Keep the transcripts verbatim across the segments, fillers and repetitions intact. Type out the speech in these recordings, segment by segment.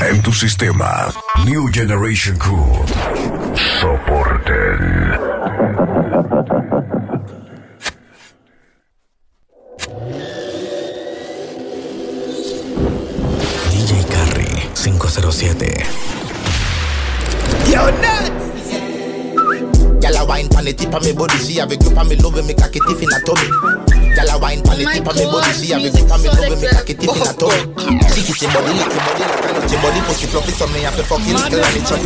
En tu sistema, New Generation Crew. Soporten. D J Carry cinco cero siete. Yo, nuts! Gyal a wine pon the tip of me body, she have a grip on me, love me, cocky tiff in a tummy. Gyal a wine pon the tip of me body, she have a grip on me, love me, cocky tiff in a tummy. She kiss your body, lick your body, like I know your body, push it fluffy, so me have to fuck you, little and it's chubby.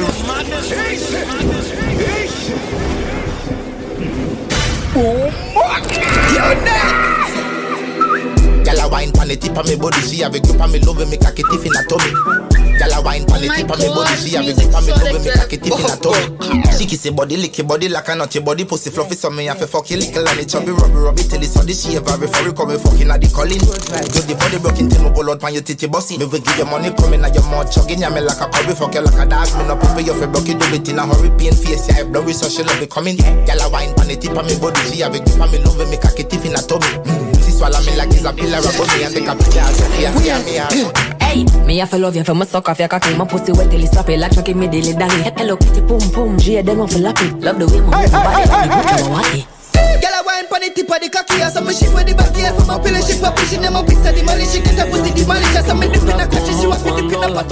Yo, nuts! Gyal a wine pon the tip of me body, she have a grip on me, love me, cocky tiff in a tummy. Gyal a wine pon the tip of me body, she have a grip on me, love me, cocky tiff in a tummy. She kiss your body, lick your body like I know your body, pussy fluffy, so me have to fuck you, little and it's chubby, rubby, rubby till it's on the she ever before we come fucking at the calling. Good the body broken till me pull out pan your titty bossy. Me will give you money coming at your mouth chugging, ya me like a curry, fuck you like a dog. Me no put your for broke you do it in a hurry, pain face, yeah, blowy, so she love it coming. Gyal a wine pon the tip of me body, she have a grip on me, love me, cocky tiff in a tummy. She swallow me like it's a pillar of me and take a picture of me and see me out. Hey, me have to love you for my suck off your cocky. My pussy wet till it's sloppy, like chucky me dilly dally. Hello kitty pum pum, G them off lap it. Love the way my move my body, and the good to my watty. Gyal a wine pon the tip of the cocky, as I'm a shit for the back here. From my pillow, she pop pushing them up, piece of the money. She get a pussy, the money, just I'm a dip in a country, she want me dip in a pot.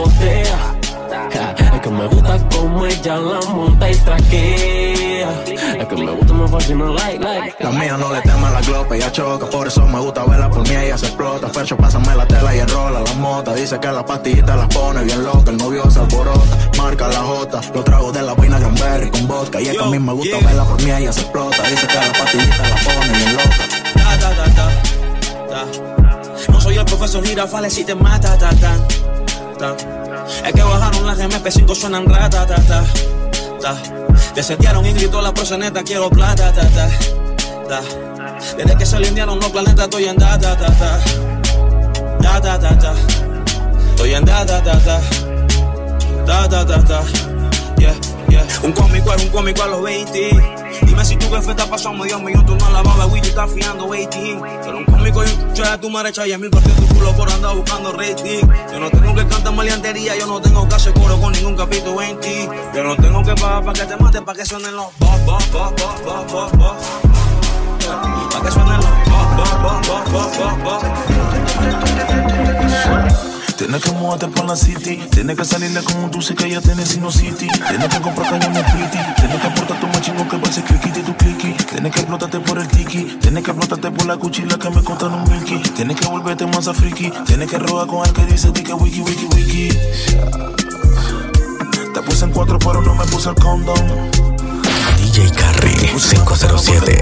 Es que me gusta como ella la monta y traquea. Es que me gusta, me fascina, like, like. La mía no le teme a la glopa, ella choca. Por eso me gusta verla, por mí ella se explota. Fercho, pásame la tela y enrola la mota. Dice que la pastillita la pone bien loca. El novio se alborota, marca la jota. Lo trago de la vaina Granberry con vodka. Y es que a mí me gusta yeah. verla, por mí ella se explota. Dice que la pastillita la pone bien loca. Da, da, da, da, da. No soy el profesor Girafales si te mata, ta, ta, ta. Es que bajaron las M P cinco, suenan rata, ta, ta, ta. Te setearon y gritó la proseneta, quiero plata, ta, ta, ta. Desde que se alinearon los planetas, estoy en da, ta, ta, ta. Da, ta, ta, ta. Estoy en da, ta, ta, ta. Da, ta, ta, ta. Yeah, yeah. Un cómico es un cómico a los veinte. Dime si tu jefe está pasando medio millón, tú no la babas, güey, tú estás fiando waiting. Pero un cómico y un chucha de tu madre echa y a mil por tu culo por andar buscando rating. Yo no tengo que cantar maleantería, yo no tengo que hacer coro con ningún capítulo en ti. Yo no tengo que pagar pa' que te mate, pa' que suenen los boss, boss, boss, boss, boss, boss, boss. Pa' que suenen los boss, boss, boss, boss, boss, boss, boss. Tienes que moverte por la city. Tienes que salirle como tú sé que ya tienes Sinocity. Tienes que comprar cañones pretty. Tienes que aportar tu machingo que parece cliquiti tu cliqui. Tienes que explotarte por el tiki. Tienes que explotarte por la cuchilla que me cortan un Mickey. Tienes que volverte más a friki. Tienes que robar con el que dice ti que wiki wiki wiki. Te puse en cuatro pero no me puse el condom. D J Carry cinco cero siete.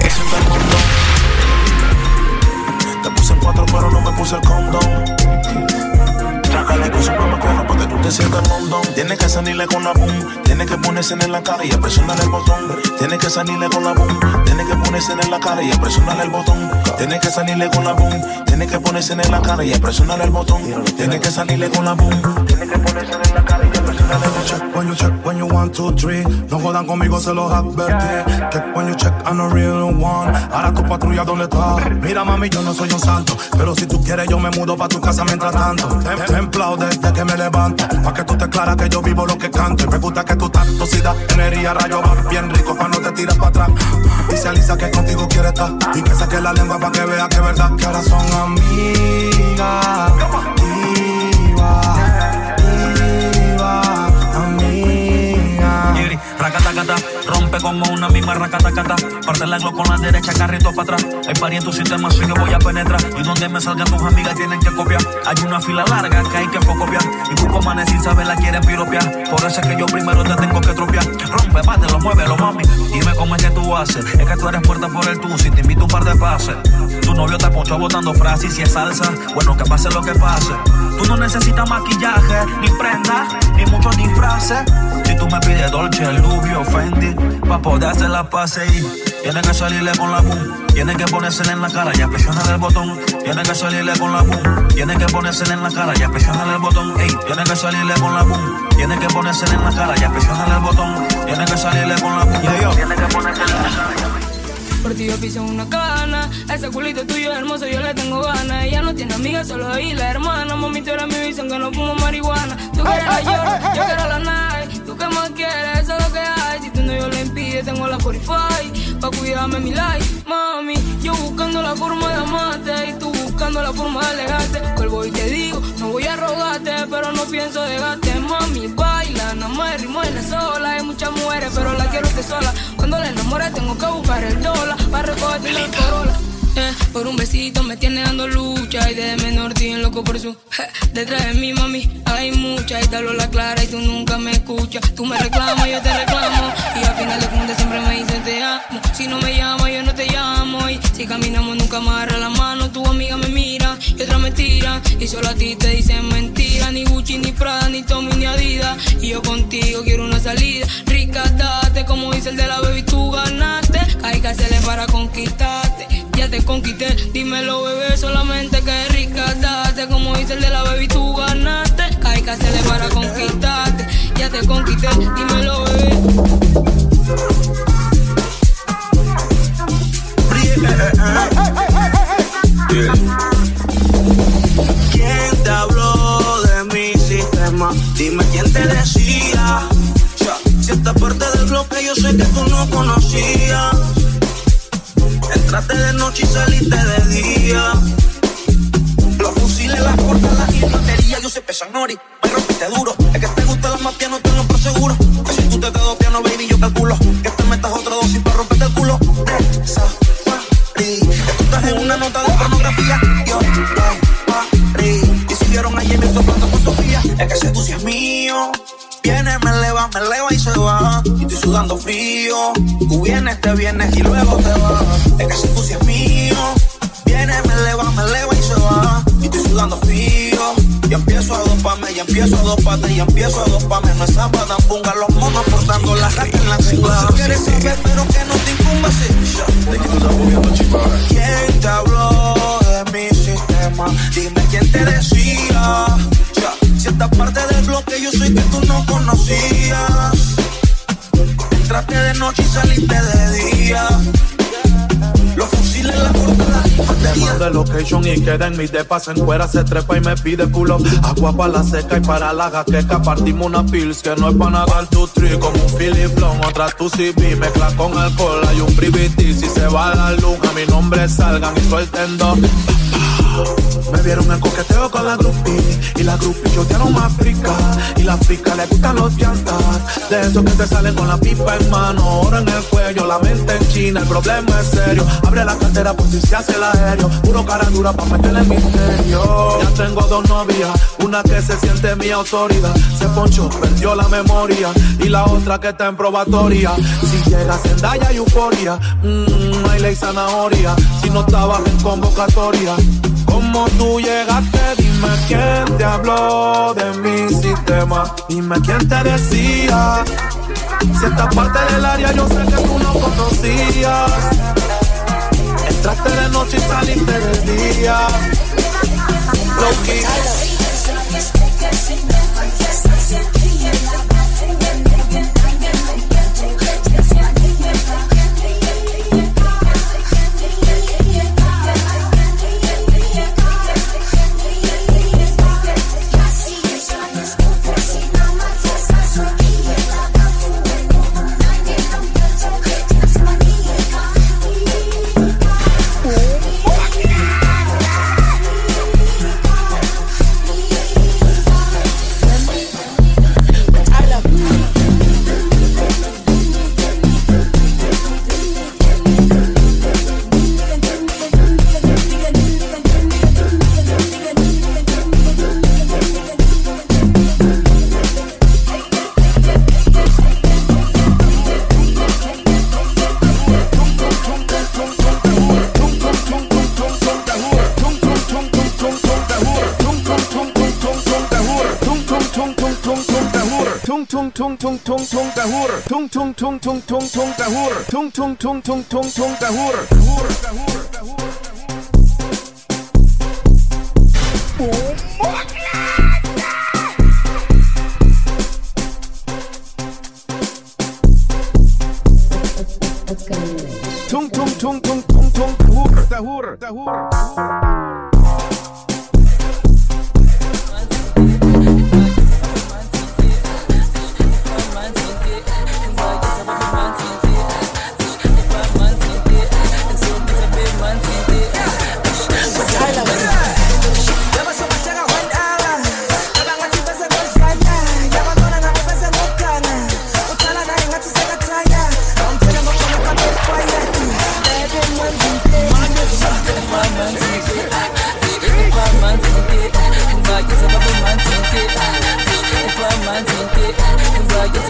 Te puse en cuatro pero no me puse el condom. Sácale con su mamá cuerno pa' que tú te sientas mondón. Tienes que salirle con la boom. Tienes que ponerse en la cara y presionar el botón. Tienes que salirle con la boom. Tienes que ponerse en la cara y presionar el botón. Tienes que salirle con la boom. Tienes que ponerse en la cara y presionar el botón. Tienes que salirle con la boom. Tienes que ponerse en la cara y presionar el botón. Check when you check when you one, two, three. No jodan conmigo, se los advertí. Check when you check, I'm a real one. Ahora tu patrulla, ¿dónde está? Mira mami, yo no soy un santo, pero si tú quieres yo me mudo pa' tu casa mientras tanto. Tem templado desde que me levanto, pa' que tú te claras que yo vivo lo que canto. Y me gusta que tú estás tosida, energía, rayo, va bien rico pa' no te tiras pa' atrás. Dice Alisa que contigo quiere estar y que saque la lengua pa' que vea que es verdad. Que ahora son amigas, diva, diva, amiga. Racatacata, rompe como una misma racatacata. Parte la glock con la derecha, carrito para atrás. Hay pari en tu sistema, si yo voy a penetrar. Y donde me salgan tus amigas tienen que copiar. Hay una fila larga que hay que focopiar. Y busco manes sin saber la quieren piropear. Por eso es que yo primero te tengo que tropear. Rompe, bátelo, muévelo, mami. Dime cómo es que tú haces. Es que tú eres puerta por el tu. Si te invito un par de pases. Tu novio te ponchó botando frases. Si es salsa, bueno, que pase lo que pase. Tú no necesitas maquillaje, ni prenda, ni muchos disfraces. Si tú me pides Dolce, Lubio, Fendi, pa' poder hacer la pase y tienes que salirle con la boom. Tienes que ponérsela en la cara y presionar el botón. Tienes que salirle con la boom. Tienes que ponérsela en la cara y presionar el botón. Ey, tienes que salirle con la boom. Tienes que ponérsela en la cara y presionar el botón. Tienes que salirle con la boom. Yeah, tienes que ponérsela en la cara. Por ti yo piso una cana. A ese culito tuyo hermoso yo le tengo ganas. Ella no tiene amigas, solo ahí la hermana. Mami, tú eres mi visión que no fumo marihuana. Tú Tú quieres la York, yo quiero la Nike. Tú qué más quieres, eso es lo que hay. Si tú no yo lo impide, tengo la Spotify pa' cuidarme mi life, mami. Yo buscando la forma de amarte y tú buscando la forma de alejarte. Vuelvo y te digo, no voy a rogarte, pero no pienso dejarte, mami. Baila, no me ritmo en la sola. Hay muchas mujeres, pero la quiero usted sola. Cuando la enamore tengo que buscar el dólar para recogerte la corola. Eh, por un besito me tiene dando lucha y desde menor estoy loco por su eh, detrás de mí, mami, hay mucha y te hablo la clara y tú nunca me escuchas. Tú me reclamas, yo te reclamo y al final de cuentas siempre me dicen te amo. Si no me llamas, yo no te llamo y si caminamos nunca me agarra la mano. Tu amiga me mira y otra me tira y solo a ti te dicen mentira. Ni Gucci, ni Prada, ni Tommy, ni Adidas y yo contigo quiero una salida. Rica, date, como dice el de la baby, tú ganaste. Hay que hacerle para conquistarte. Ya te conquisté, dímelo bebé, solamente que rica date. Como dice el de la baby, tú ganaste. Hay que hacerle para conquistarte. Ya te conquisté, dímelo bebé. ¿Quién te habló de mi sistema? Dime quién te decía. Si esta parte del bloque yo sé que tú no conocías. Entraste de noche y saliste de día. Los fusiles, las cortas, las infanterías, yo sé pesan nori. Me rompiste duro, es que te gusta los más pianos, tenlo por seguro. Que si tú te quedo piano, baby, yo calculo que te metas otra dosis para romperte el culo. Esa, que tú estás en una nota de pornografía. Yo, Paris. Y si vieron ayer mi tocando con Sofía, es que ese tú sí es mío. Viene, me eleva, me eleva y se va. Y estoy sudando frío. Tú vienes, te vienes y luego te vas. Es que ese tú sí es mío. Viene, me eleva, me eleva y se va. Y estoy sudando frío. Y empiezo a doparme, y empiezo a doparte, y empiezo a doparme. No es zabadambunga, los monos portando la raca en la cingada. Si quieres saber, pero que no te incumba, sí. ¿Quién te habló de mi sistema? Dime quién te decía. Si esta parte del bloque yo sé que tú no conocías. Entraste de noche y saliste de día. Los fusiles, la cortada, le mando el location y queda en mi depa. Se encuera, se trepa y me pide culo. Agua para la seca y para la jaqueca. Partimos una pills que no es para nadar tu tri. Como un Philip Long, otra tu C B. Mezcla con alcohol, hay un privity. Si se va la luz, a mi nombre salgan y suelten dos. Me vieron en coqueteo con la groupie. Y la groupie chotearon más frica. Y la frica le gustan los fianzas. De esos que te salen con la pipa en mano. Oro en el cuello, la mente en China. El problema es serio. Abre la cartera por si se hace el aéreo. Puro cara dura pa' meterle el misterio. Ya tengo dos novias. Una que se siente mi autoridad. Se ponchó, perdió la memoria. Y la otra que está en probatoria. Si llega Zendaya y euforia. Mmm, hay ley zanahoria. Si no estabas en convocatoria. Como tú llegaste, dime quién te habló de mi sistema. Dime quién te decía. Si esta parte del área yo sé que tú no conocías. Entraste de noche y saliste de día. Loki. tung tung tung tung tung dahur tung tung tung tung tung tung dahur tung tung tung tung tung tung dahur dahur dahur dahur tung tung tung tung tung tung dahur dahur dahur.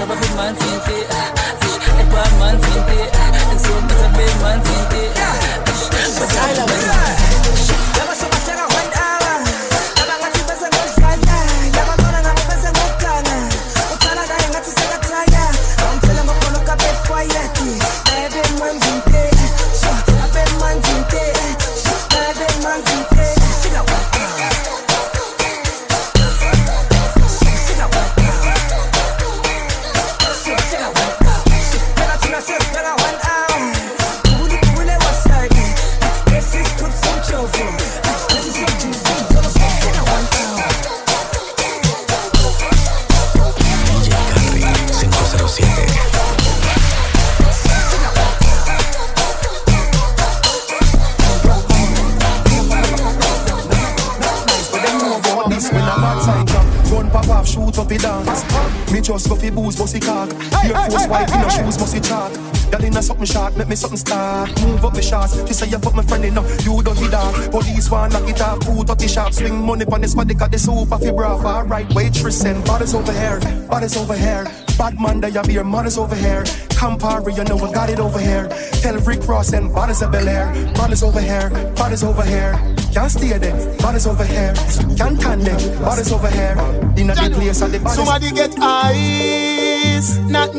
heb een big man tinte. Ik ben man tinte. En zo met een big man tinte. Wat jij dan weet. Ja, maar zo wat jij nog weet. Ja, maar wat je best en goed kan. Ja, maar dan gaan we best en goed kan. Wat jij dan ga je net zo zeggen tja. I'm telling my phone look a bit quiet. I been man tinte. I been man tinte. I been man tinte. Shoot up the dance. Me just go fi booze, bossy cock. Your force white in no shoes, bossy chalk. Y'all inna something sharp, make me something start. Move up the shots. She say you fuck my friend enough. You don't hit that. Police want knock it off. Put up the shop. Swing money pon the spot. They got the soup off your bra. Alright, waitress and bodies over here. Bodies over here. Bad man, they have your mothers over here. Campari, you know we got it over here. Tell Rick Ross and bodies of Bel Air. Bodies over here. Bodies over here. Can't stay there. Bodies over here. Can't can them. Bodies over here. In a the place at the bodies. Somebody get ice, not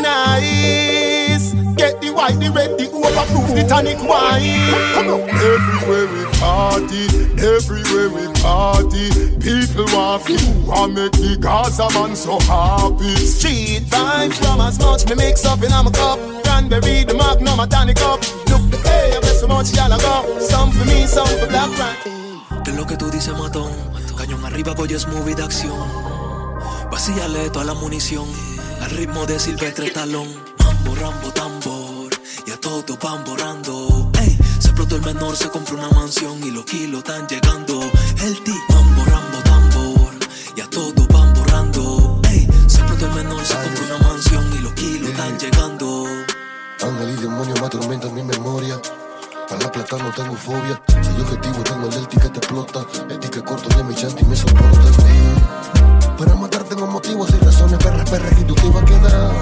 nice. Get the white, the red, the overproof, the tonic wine. Everywhere we party, everywhere we party. People want you, I make the Gaza man so happy. Street vibes from as much me mix up in my cup. Cranberry, the Magnum, a tonic up. Look the hey, I bet so much y'all go. Some for me, some for black man. Que es lo que tú dices, matón. Cañón arriba, pollo es movie de acción. Vacíale toda la munición. Al ritmo de Silvestre Talón. Mambo, rambo, tambor. Y a todos van borrando. Ey, se explotó el menor, se compró una mansión. Y los kilos están llegando. El ti, mambo, rambo, tambor. Y a todos van borrando. Ey, se explotó el menor, se compró una mansión. Y los kilos están llegando. Ángel y demonio me atormentan mi memoria. Para la plata no tengo fobia. Soy objetivo, tengo el delti que te explota. El ticket corto y mi chanti me soporta. Para matar tengo motivos y razones. Perras, perras y tú te ibas a quedar.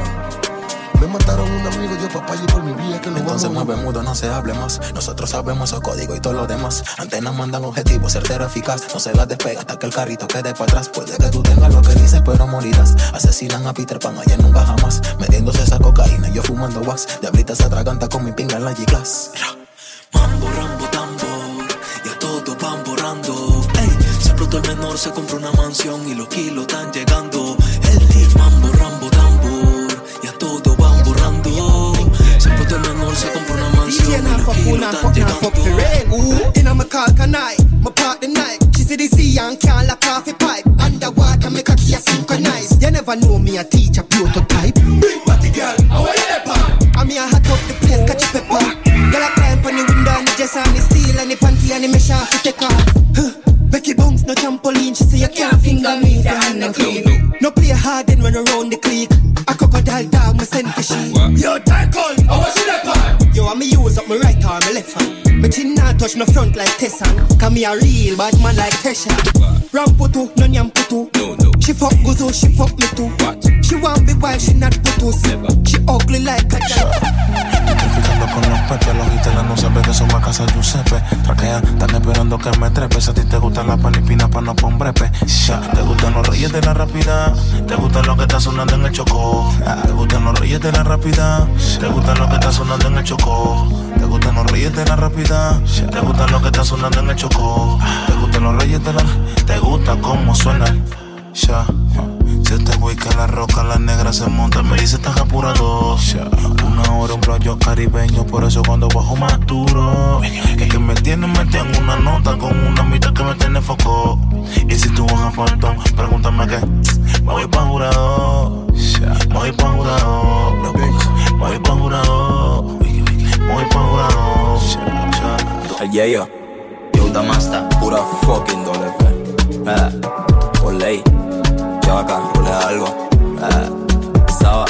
Me mataron un amigo, yo papá y por mi vida que lo vamos a Entonces mueve mudo, no se hable más. Nosotros sabemos esos códigos y todo lo demás. Antenas mandan objetivos, certero, eficaz. No se las despega hasta que el carrito quede para atrás. Puede que tú tengas lo que dices, pero morirás. Asesinan a Peter Pan, ayer nunca jamás. Metiéndose esa cocaína, yo fumando wax. Diablita se atraganta con mi pinga en la G-Class. Mambo, rambo, tambor. Y a todos van borrando. Ey, se explotó el menor, se compró una mansión. Y los kilos están llegando. El team, mambo, rambo, tambor. Y a todos van borrando. Se explotó el menor, se compró una mansión. Y los kilos están llegando. In a my car can I, my part the night. She said the sea and can't lock off a pipe. Underwater make a key synchronize. You never know me a teacher prototype. Big body girl, how are you there, pan? I'm here hot up the place, catch a pepper. Girl I climb on the window and the dress on the steel and the panty and the mesh off to take off. Huh. Becky Bones no trampoline, she say you can't finger me if your hand no clean. No play hard then run around the creek. A crocodile dog me send for she. Yo tackle, how was you that pan? Yo I me use up my right arm, my left hand. Me chin not touch no front like Tessan. Cause me a real bad man like Tesha. Ramputu, no nyamputu. No, no. She fuck Guzo, she fuck me too. What? She want me wild, she not putus. She ugly like a Traficando con los pepes, los gitelas no saben que son vacas de Giuseppe. Traquean, están esperando que me trepes. A ti te gustan las panipina pa' no pombrepe. Ya, te gustan los reyes de la rápida. Te gustan lo que está sonando en el chocó. Te gustan los reyes de la rápida. Te gustan lo que está sonando en el chocó. Te gustan los reyes de la rápida. Te gustan lo que está sonando en el chocó. Te gustan los reyes de la. Te gusta cómo suena. Ya, si este güey que la roca, la negra se monta, me dice estás apurado. Ya, una hora un playo caribeño, por eso cuando bajo más duro. Es que me tiene metido en una nota con una mitad que me tiene foco. Y si tú vas a faltón, pregúntame qué. Me voy pa' jurado. Me voy pa' jurado. Me voy pa' jurado. Me voy pa' jurado. El Yayo, yo Damasta, pura fucking doble F. Eh, por ley. Chavaca, rule algo. Eh, Saba.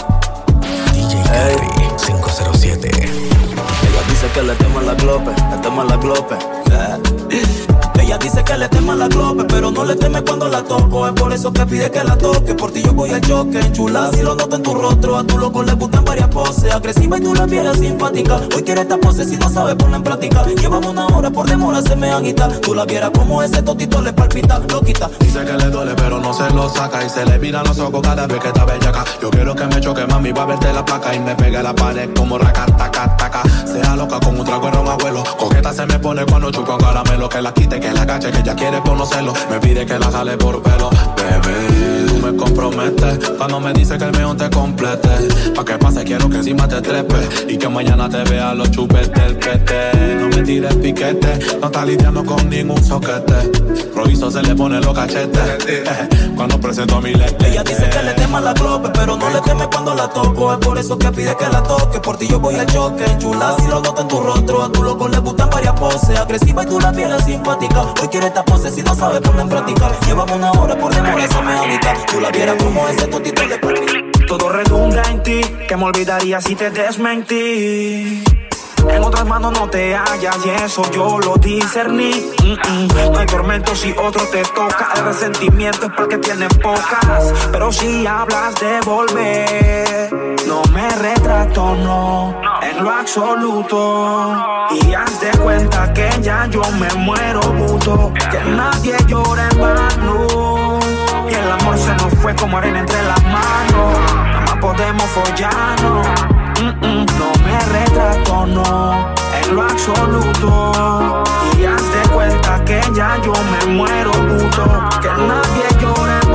D J Carry cinco cero siete. Ella dice que le teman la glope, le teman la glope. Eh. Ella dice que le tema la globe, pero no le teme cuando la toco. Es por eso que pide que la toque. Por ti yo voy al choque. Chula, si lo noto en tu rostro. A tu loco le gustan varias poses. Agresiva y tú la vieras simpática. Hoy quiere esta pose si no sabe ponerla en práctica. Llevamos una hora por demora, se me agita. Tú la vieras como ese totito le palpita. Lo quita. Dice que le duele, pero no se lo saca. Y se le miran los ojos cada vez que está bellaca. Yo quiero que me choque, mami, va a verte la placa. Y me pegue a la pared como raca, taca, taca. Sea loca con un trago en un abuelo. Coqueta se me pone cuando chupo un caramelo. Que la quite, que la cache, que ella quiere conocerlo. Me pide que la jale por pelo. Bebé, tú me comprometes cuando me dice que el meón te complete. Pa' que pase quiero que encima te trepe. Y que mañana te vea los chupes del pete. No me tires piquete, no está lidiando con ningún soquete. Rojizo se le pone los cachetes cuando presento a mi leche. Ella dice que le tema la globe, pero no le teme cuando la toco. Es por eso que pide que la toque. Por ti yo voy al choque. Chula, si lo noto en tu rostro. A tu loco le gustan varias poses. Agresiva y tú la vieras simpática. Hoy quiere esta pose si no sabe ponerla en práctica. Llevamos una hora por demora, se me agita. Tú la vieras como ese totito le palpita. Todo redunda en ti, que me olvidaría si te desmentí. En otras manos no te hallas y eso yo lo discerní. Mm-mm. No hay tormento si otro te toca. El resentimiento es para que tienen pocas. Pero si hablas de volver, no me retracto, no, en lo absoluto. Y haz de cuenta que ya yo me muero puto. Que nadie llora en vano. Y el amor se nos fue como arena entre las manos. Nada más podemos follarnos. Mm-mm, no me retrato, no, en lo absoluto. Y haz de cuenta que ya yo me muero puto. Que nadie llore en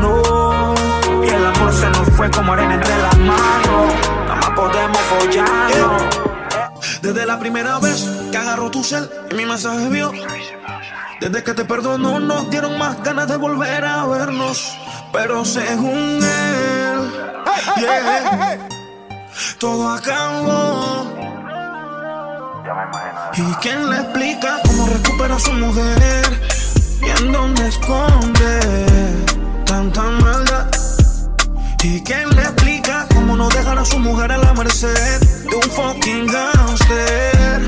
vano. Y el amor se nos fue como arena entre las manos. Nada más podemos follarnos. Desde la primera vez que agarró tu cel y mi mensaje vio. Desde que te perdonó nos dieron más ganas de volver a vernos. Pero según él, yeah, todo acabó. ¿Y quién le explica cómo recupera a su mujer? ¿Y en dónde esconde tanta maldad? ¿Y quién le explica cómo no dejar a su mujer a la merced de un fucking gangster?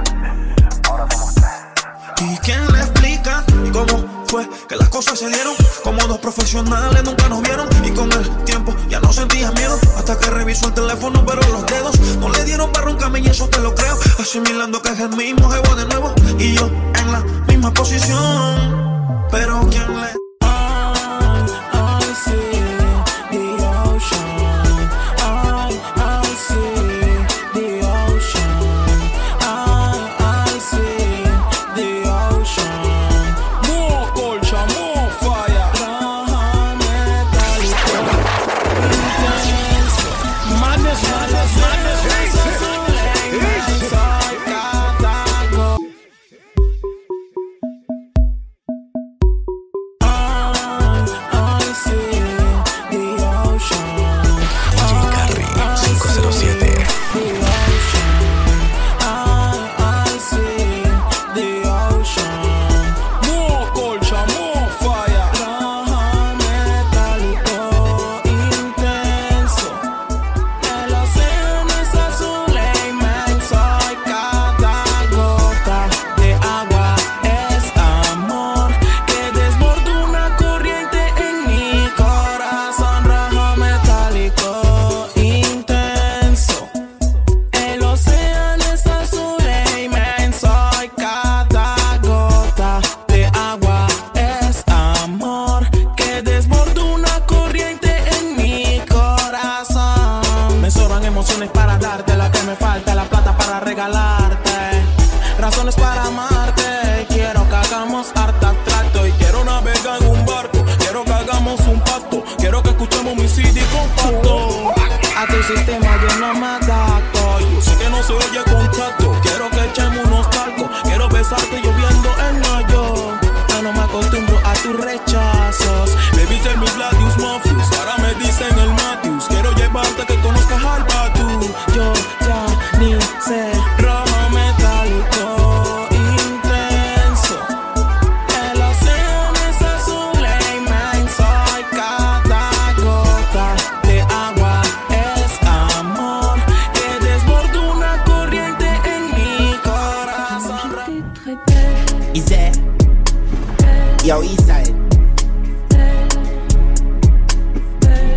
¿Y quién le explica cómo fue que las cosas se dieron? Como dos profesionales nunca nos vieron. Y con el tiempo ya no sentías miedo. Hasta que revisó el teléfono pero los dedos no le dieron para roncarme y eso te lo creo. Asimilando que es el mismo jevo de nuevo. Y yo en la misma posición. Pero ¿quién le...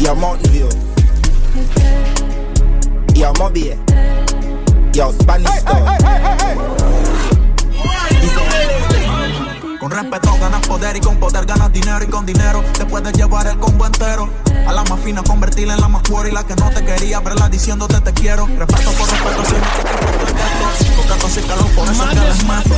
Yo, Mountain View. Yo, Mobile. Yo, Spanish Town. Con respeto ganas poder y con poder ganas dinero y con dinero te puedes llevar el combo entero. A la más fina convertirla en la más pura y la que no te quería verla diciéndote te quiero. Respeto por respeto siempre que te porque esto sí calor por eso que les mato.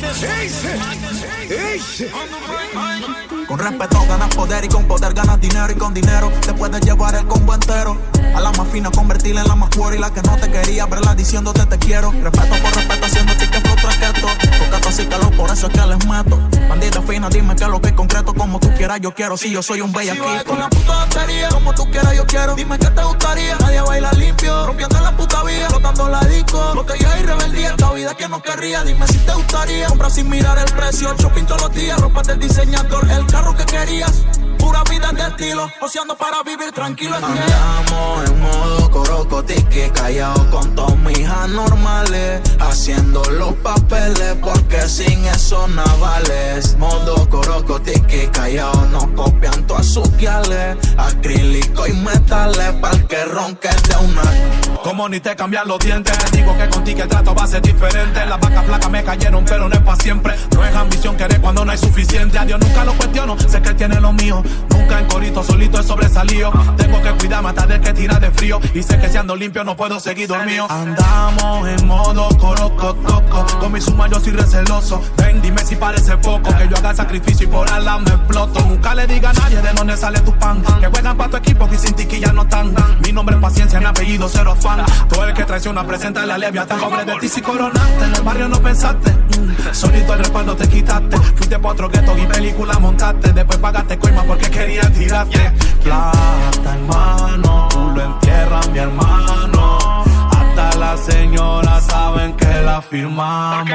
Con respeto ganas poder y con poder ganas dinero y con dinero te puedes llevar el combo entero. A la más fina convertirla en la más pura y la que no te quería verla diciéndote te quiero. Respeto por respeto haciendo ti que flow traqueto. Porque esto sí calor por eso es que les mato. Bandita fina, dime que es lo que es concreto. Como tú quieras yo quiero, si yo soy un bellaquito. Si con la puta batería, como tú quieras yo quiero. Dime que te gustaría, nadie baila limpio. Rompiendo en la puta vía, flotando la disco. Botella y rebeldía, esta vida que no querría. Dime si te gustaría, comprar sin mirar el precio. Shopping todos los días, ropa del diseñador. El carro que querías, pura vida de estilo. Oceando para vivir tranquilo. Andamos en modo corocotique, callado con todos mis anormales, haciendo los papeles porque sin eso navales. Modo corocotique, callado nos copian todas sus guiales, acrílico y metales pa'l que ronque de una. Como ni te cambian los dientes, te digo que contigo el trato va a ser diferente. Las vacas flacas me cayeron pero no es pa' siempre. No es ambición querer cuando no hay suficiente. A Dios nunca lo cuestiono, sé que él tiene lo mío. Nunca en corito, solito he sobresalido. Tengo que cuidarme hasta de que tira de frío. Y sé que si ando limpio no puedo seguir dormido. Andamos en modo corocotoco, con mi suma yo soy receloso. Ven, dime si parece poco que yo haga el sacrificio y por al lado me exploto. Nunca le diga a nadie de dónde sale tu pan, que juegan pa' tu equipo que sin tiquilla no están. Mi nombre es paciencia, mi apellido cero afán. Todo el que traiciona presenta la levia. Tan pobre de ti si coronaste, en el barrio no pensaste. mm, Solito el respaldo te quitaste. Fuiste pa' otro gueto y película montaste. Después pagaste coima porque querías tirarte. Plata en mano, tú lo entierras mi hermano. Hasta las señoras saben que la firmamos.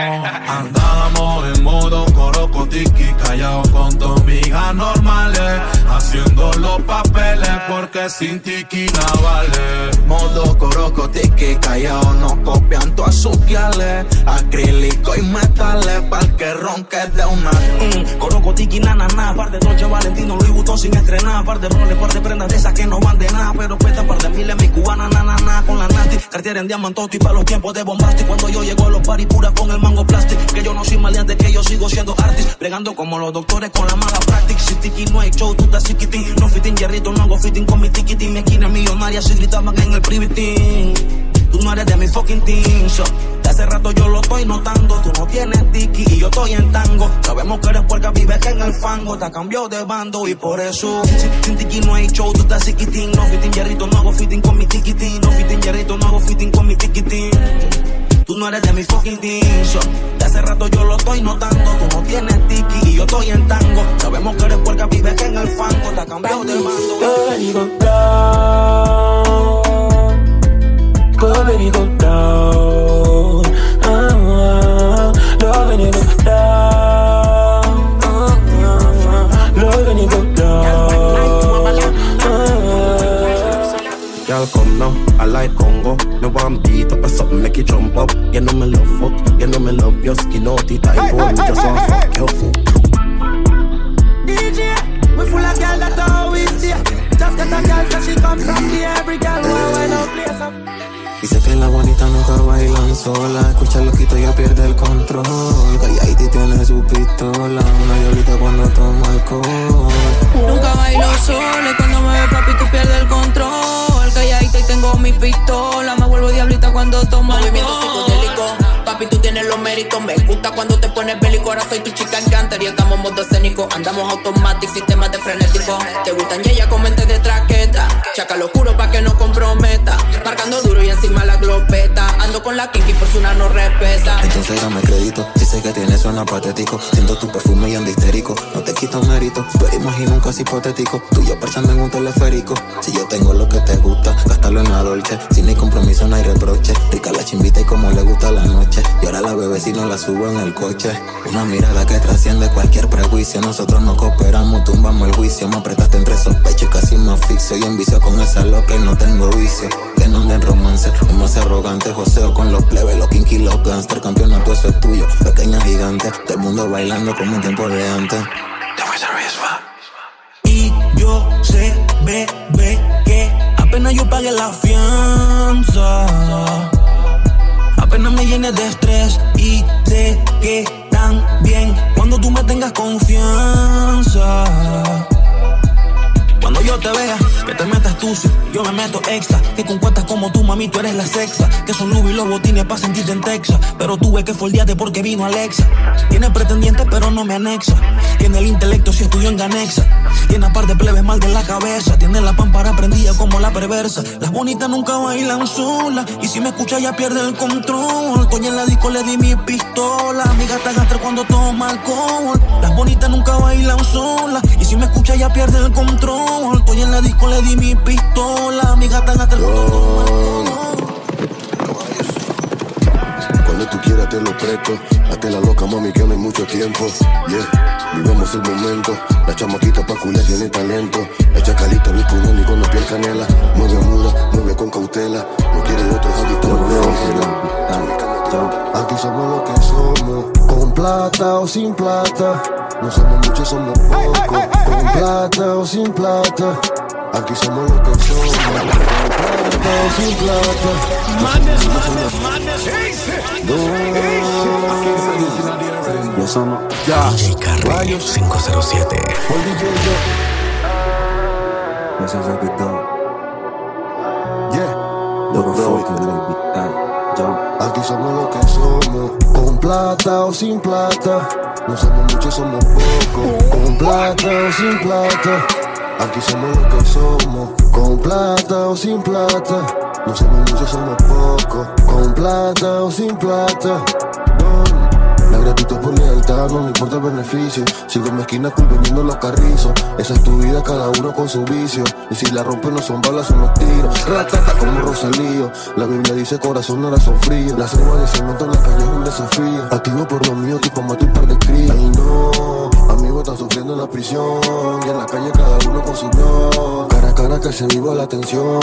Andamos en modo corocotiqui, callado con tus migas normales, haciendo los papeles porque sin tiqui nada vale. Modo corocotiqui, callado nos copian todas sus guiales, acrílico y metales pa'l que ronque de una. mm, Corocotiqui, na na na, par de Dolce Valentino, Louis Vuitton sin estrenar, par de roles, par de prendas de esas que no van de nada, pero cuesta par de miles mi cubana, na na na, con la nati, Cartier en diamantoto y pa' los tiempos de bombastic. Cuando yo llego a los party pura con el mango plastic, que yo no soy maleante, que yo sigo siendo artist, bregando como los doctores con la mala práctica. Si tiki no hay show, tú estás chiquitín, no fitting hierrito, no hago fitting con mi tiquitín. Mi esquina millonaria si gritaban en el privitín. Tú no eres de mi fucking team, so. De hace rato yo lo estoy notando. Tú no tienes tiki y yo estoy en tango. Sabemos que eres puerca, vives que en el fango. Te cambió de bando y por eso sin, sin tiki no hay show, tú estás chiquitín. No fitting hierrito, no hago fitting con mi tiquitín. No fitting hierrito, no hago fitting con mi tiquitín. Tú no eres de mi fucking team, so. De hace rato yo lo estoy notando. Tú no tienes tiki y yo estoy en tango. Sabemos que eres puerca, vives que en el fango. Te cambió de bando. Baby, go down. Go, baby, go down. Ah, love when you go down. Ah, love when you go down. Ah. Y'all come now, I like Congo. No one beat up or something, make you jump up. You know me love fuck, you know me love your skin out the type. Oh, me just want fuck you. D J, we full of girl that always there. Just get a girl so she come from the every girl where we no place up. Dice que la bonita nunca bailan sola. Escucha el loquito y ya pierde el control. Calladita tiene su pistola. Una diablita cuando toma alcohol. Nunca bailo sola y cuando me ve papi tú pierdes el control. Calladita y tengo mi pistola. Me vuelvo diablita cuando tomo movimiento psicodélico. Papi, tú tienes los méritos. Me gusta cuando te pones bélico. Ahora soy tu chica encantaría. Estamos modo escénico. Andamos automatic, sistemas de frenético. Te gustan yellas con mente de traqueta. Chaca lo oscuro pa' que no comprometa. Marcando duro y encima la glopeta. Ando con la kinky por su una no respeta. Entonces dame crédito. Dice que tienes suena patético. Siento tu perfume y ando histérico. No te quito mérito, pero imagino un caso hipotético. Tú y yo perchando en un teleférico. Si yo tengo lo que te gusta, gástalo en la dolce. Sin ni compromiso no hay reproche. Rica la chimbita y como le gusta la noche. Y ahora la bebé si no la subo en el coche. Una mirada que trasciende cualquier prejuicio. Nosotros no cooperamos, tumbamos el juicio. Me apretaste entre sospecho y casi me asfixio. Y envicio con esa loca y no tengo vicio. Que no den romance, un más arrogante. Joseo con los plebes, los kinky, los gangster. Campeonato, eso es tuyo, pequeña gigante. Todo el mundo bailando como un tiempo de antes. Y yo sé, bebé, que apenas yo pague la fianza, apenas me llenes de estrés y sé que también cuando tú me tengas confianza. Cuando yo te vea, que te metas tú, sí, yo me meto extra. Que con cuentas como tú, mami, tú eres la sexa. Que son Louis y los botines pa' sentirte en Texas. Pero tuve que foldearte porque vino Alexa. Tiene pretendientes pero no me anexa. Tiene el intelecto si estudió en Ganexa. Tiene par de plebes mal de la cabeza. Tiene la pámpara prendida como la perversa. Las bonitas nunca bailan solas. Y si me escucha ya pierde el control. Estoy en la disco, le di mi pistola. Mi gata gasta cuando toma alcohol. Las bonitas nunca bailan solas. Y si me escucha ya pierde el control. Estoy en la disco, le di mi pistola. Mi gata gata cuando toma alcohol. Cuando tú quieras te lo presto. Hazte la loca, mami, que no hay mucho tiempo. Yeah, vivamos el momento. La chamaquita pa' culiar tiene talento. Echa calita, ni puñal, ni con la piel canela. Mueve muda, mueve con cautela. No quiere otros adictos, no me angela. Aquí somos lo que somos. Con plata o sin plata. No somos muchos, somos pocos. Con plata o sin plata. Aquí somos lo que somos. Con plata o sin plata. Manes, manes, manes. No somos. Ya. D J Carry cinco cero siete. This is a good dog. Yeah. Look fucking like big time. Jump. Aquí somos lo que somos. Con plata o sin plata. No somos muchos, somos pocos. Con plata o sin plata. Aquí somos lo que somos. Con plata o sin plata. No somos muchos, somos pocos. Con plata o sin plata. No. La gratitud por lealtad, no me importa el beneficio. Sigo en mi esquina vendiendo los carrizos. Esa es tu vida, cada uno con su vicio. Y si la rompen no son balas, son los tiros. Ratata como Rosalío. La Biblia dice corazón no era son frío. La selva de cemento en la calle es un desafío. Activo por lo mío, tipo mato un par de críos. Ay no, amigos están sufriendo en la prisión. Y en la calle cada uno con su blog. Cara a cara que se viva la tensión.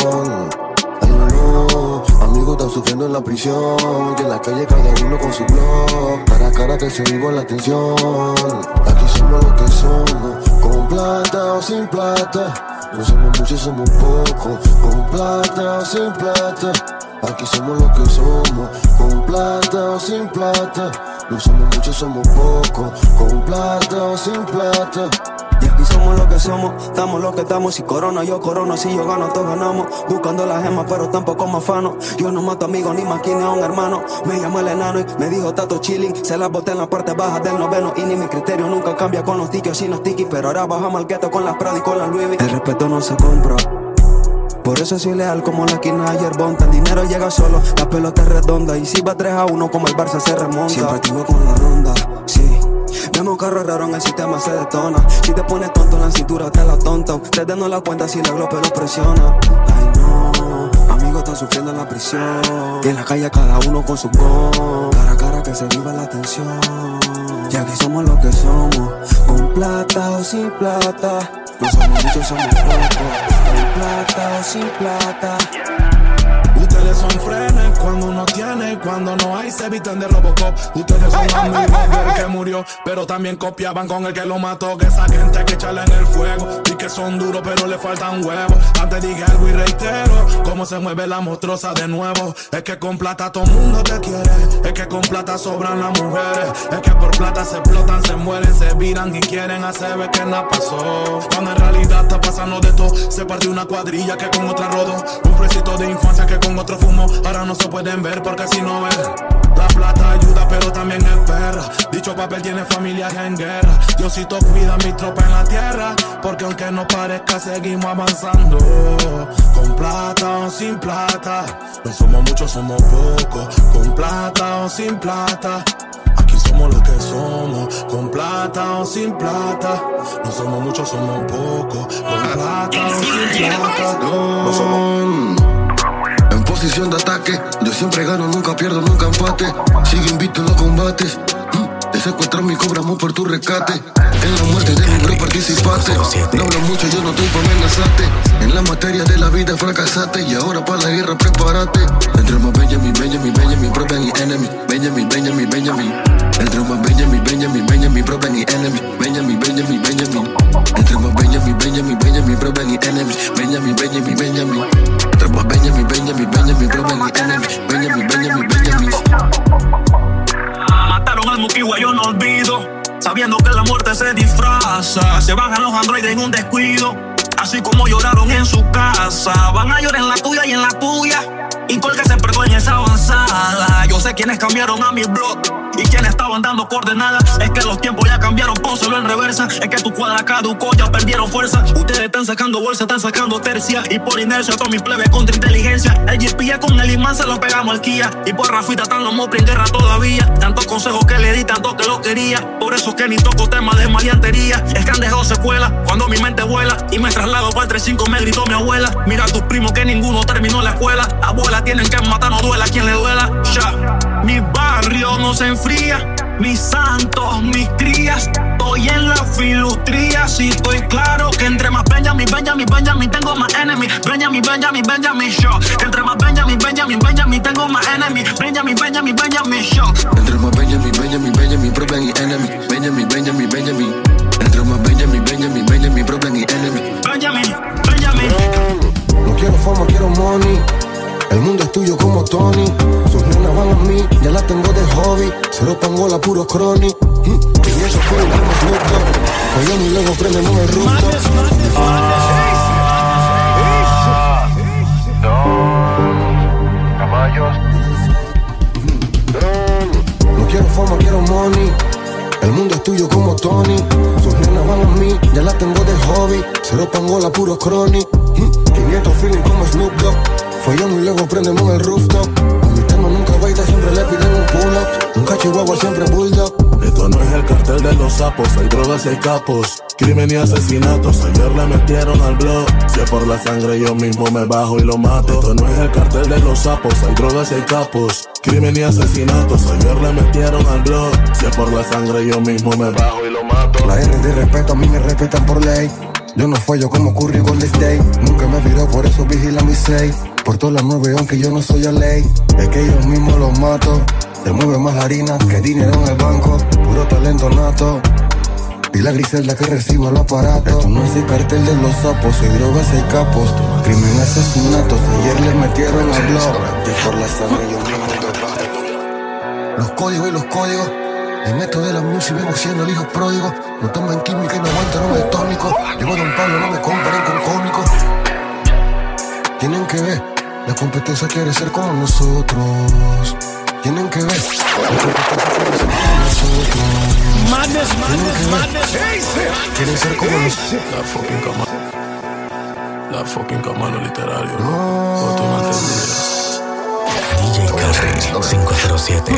Ay no, amigos están sufriendo en la prisión. Y en la calle cada uno con su blog. Cara a cara que se viva la tensión. Aquí somos lo que somos. Con plata o sin plata. No somos muchos, somos pocos. Con plata o sin plata. Aquí somos lo que somos. Con plata o sin plata. No somos muchos, somos pocos. Con plata o sin plata. Y aquí somos lo que somos, estamos lo que estamos. Si corona, yo corono, si yo gano, todos ganamos. Buscando las gemas, pero tampoco me afano. Yo no mato amigos, ni maquine a un hermano. Me llamó el enano y me dijo tato chilling. Se las boté en la parte baja del noveno. Y ni mi criterio nunca cambia con los tickets y los tickets. Pero ahora bajamos al gueto con las Prada y con las Louis. El respeto no se compra. Por eso soy leal como la esquina de Yerbonta. El dinero llega solo, la pelota es redonda. Y si va tres a uno como el Barça se remonta. Siempre activo con la ronda, sí. Vemos carro raro en el sistema se detona. Si te pones tonto en la cintura te la tonta. Ustedes no la cuenta si la glope lo presiona. Ay no, amigos están sufriendo en la prisión. Y en la calle cada uno con su con. Cara a cara que se viva la tensión. Y aquí somos lo que somos. Con plata o sin plata. No somos muchos, somos pocos. Con plata o sin plata. Ustedes son frenes cuando uno tiene y cuando no hay se visten de Robocop. Ustedes son amigos del que murió, pero también copiaban con el que lo mató. Que esa gente hay que echarla en el fuego. Y que son duros pero le faltan huevos. Antes dije algo y reitero cómo se mueve la monstruosa de nuevo. Es que con plata todo mundo te quiere. Es que con plata sobran las mujeres. Es que por plata se explotan, se mueren, se viran y quieren hacer ver que nada pasó. Cuando en realidad está pasando de todo. Se partió una cuadrilla que con otra rodó. Un fresito de infancia que con otro fumo. Ahora no se pueden ver porque si no ven. La plata ayuda pero también es perra. Dicho papel tiene familias en guerra. Diosito cuida mi tropa en la tierra. Porque aunque no parezca seguimos avanzando. Con plata o sin plata. No somos muchos, somos pocos. Con plata o sin plata. Aquí somos lo que somos. Con plata o sin plata. No somos muchos, somos pocos. Con plata o sin plata. No, no somos. En posición de ataque, yo siempre gano, nunca pierdo, nunca empate. Sigo invicto en los combates. De secuestramos y cobramos por tu rescate. En la muerte de mi bro participaste. No hablo mucho, yo no estoy pa' amenazarte. En la materia de la vida fracasaste y ahora para la guerra prepárate. Entre más Benjamin, Benjamin, Benjamin, bro, ven y enemy. Benjamin, Benjamin, Benjamin. Entre más Benjamin, Benjamin, Benjamin, bro, ven y enemy. Benjamin, Benjamin, Benjamin. Entre más Benjamin, Benjamin, Benjamin, bro, ven y enemy. Benjamin, Benjamin, Benjamin. Entre más Benjamin, Benjamin, Benjamin, bro, ven y enemy. Benjamin, Benjamin, Benjamin. Mataron al Mukiwa, yo no olvido. Sabiendo que la muerte se disfraza. Se bajan los androides en un descuido. Así como lloraron en su casa. Van a llorar en la tuya y en la tuya. Y Col que se perdió en esa avanzada. Yo sé quiénes cambiaron a mi blog y quienes estaban dando coordenadas. Es que los tiempos ya cambiaron, pónselo en reversa. Es que tu cuadra caducó, ya perdieron fuerza. Ustedes están sacando bolsa, están sacando tercia. Y por inercia todos mis plebes contra inteligencia. El G P A con el imán se lo pegamos al Kia. Y por Rafita están los mopri en guerra todavía. Tantos consejos que le di, tanto que lo quería. Por eso que ni toco temas de maleantería. Es que han dejado secuela cuando mi mente vuela. Y me traslado para el tres cinco, me gritó mi abuela. Mira a tus primos que ninguno terminó la escuela. Abuela, tienen que matar, no duela a quien le duela. Ya, mi barrio no se enfría. Mis santos, mis crías. Estoy en la filustría. Si estoy claro que entre más Benjamin, Benjamin, Benjamin tengo más enemy. Benjamin, Benjamin, Benjamin show. Que entre más Benjamin, Benjamin, Benjamin tengo más enemy. Benjamin, Benjamin, Benjamin show. Entre más Benjamin, Benjamin, Benjamin, bro, ven y enemy. Benjamin, Benjamin, Benjamin. Entre más Benjamin, Benjamin, Benjamin, bro, ven y enemy. Benjamin, Benjamin. No quiero fama, quiero money. El mundo es tuyo como Tony. Sus nenas van a mí, ya las tengo de hobby. Cero pangola, puro crony. Mm. Y eso fue como Snoop Dogg. Fallamos y luego prendemos el rooftop. No quiero fama, quiero money. El mundo es tuyo como Tony. Sus nenas van a mí, ya las tengo de hobby. Cero pangola, puro crony. Mm. quinientos feeling como Snoop Dogg. Fallamos y luego prendemos el rooftop. A mi tema nunca baita, siempre le piden un pull-up. Nunca chihuahua, siempre bulldog. Esto no es el cartel de los sapos, hay drogas y hay capos. Crimen y asesinatos, ayer le metieron al blog. Si es por la sangre yo mismo me bajo y lo mato. Esto no es el cartel de los sapos, hay drogas y hay capos. Crimen y asesinatos, ayer le metieron al blog. Si es por la sangre yo mismo me bajo y lo mato. La R de respeto, a mí me respetan por ley. Yo no fallo como Curry Golden State. Nunca me viró, por eso vigila mi safe. Por todas las nueve, aunque yo no soy a ley. Es que ellos mismos los mato. Te mueve más harina que dinero en el banco. Puro talento nato. Y la Griselda que recibo el aparato. Esto no es el cartel de los sapos, hay drogas, hay capos. Crimen, asesinatos, ayer le metieron al blog. Y por la sangre yo mismo me bajo. Los códigos y los códigos. En esto de la música vengo siendo el hijo pródigo. No toman química y no aguantaron el tónico. Llevo a Don Pablo, no me comparen con cómicos. Tienen que ver, la competencia quiere ser como nosotros. Tienen que ver, la competencia quiere ser como nosotros. Madness, madness, madness. Quieren ser como nosotros. La fucking cama. La fucking camano literario. No, no tú no entendías. D J Carry cinco cero siete.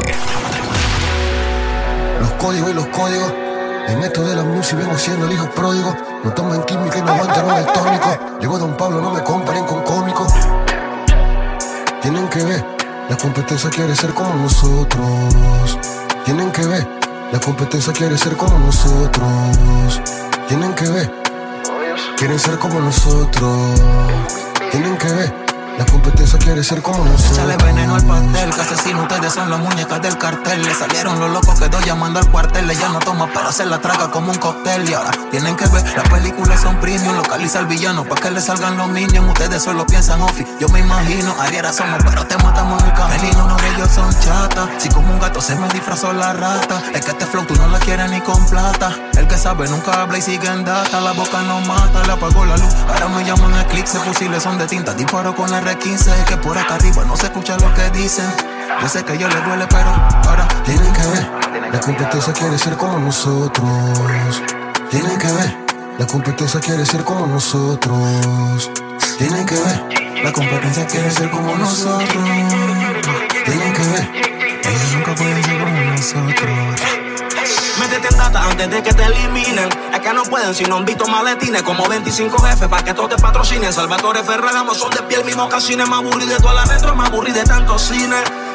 Los códigos y los códigos. En esto de la música vengo siendo el hijo pródigo. No toman química y no aguantaron el tónico. Llevo a Don Pablo, no me comparen con cómicos. Tienen que ver, la competencia quiere ser como nosotros. Tienen que ver, la competencia quiere ser como nosotros. Tienen que ver, quieren ser como nosotros. Tienen que ver, la competencia quiere ser como nosotros. Échale veneno al pastel, que asesino, ustedes son las muñecas del cartel. Le salieron los locos, quedó llamando al cuartel. Ella no toma, pero se la traga como un cóctel. Y ahora tienen que ver, las películas son premium. Localiza al villano, pa' que le salgan los niños. Ustedes solo piensan ofi, yo me imagino. Ariera somos, pero te matamos en el camino. Uno de ellos son chatas, si como un gato se me disfrazó la rata. Es que este flow tú no la quieres ni con plata. El que sabe nunca habla y sigue en data. La boca no mata, le apagó la luz. Ahora me llaman eclipse, fusiles son de tinta. Disparo con el R quince, que por acá arriba no se escucha lo que dicen. Yo sé que yo les duele, pero ahora tienen que ver, la competencia quiere ser como nosotros. Tienen que ver, la competencia quiere ser como nosotros. Tienen que ver, la competencia quiere ser como nosotros. Tienen que ver, ellos nunca pueden ser como nosotros. Métete en data antes de que te eliminen. Es que no pueden si no han visto maletines. Como veinticinco jefes pa' que todos te patrocinen. Salvatore Ferragamo son de piel, mi mocasines. Me aburrí de toda la retro, me aburrí de tanto cine.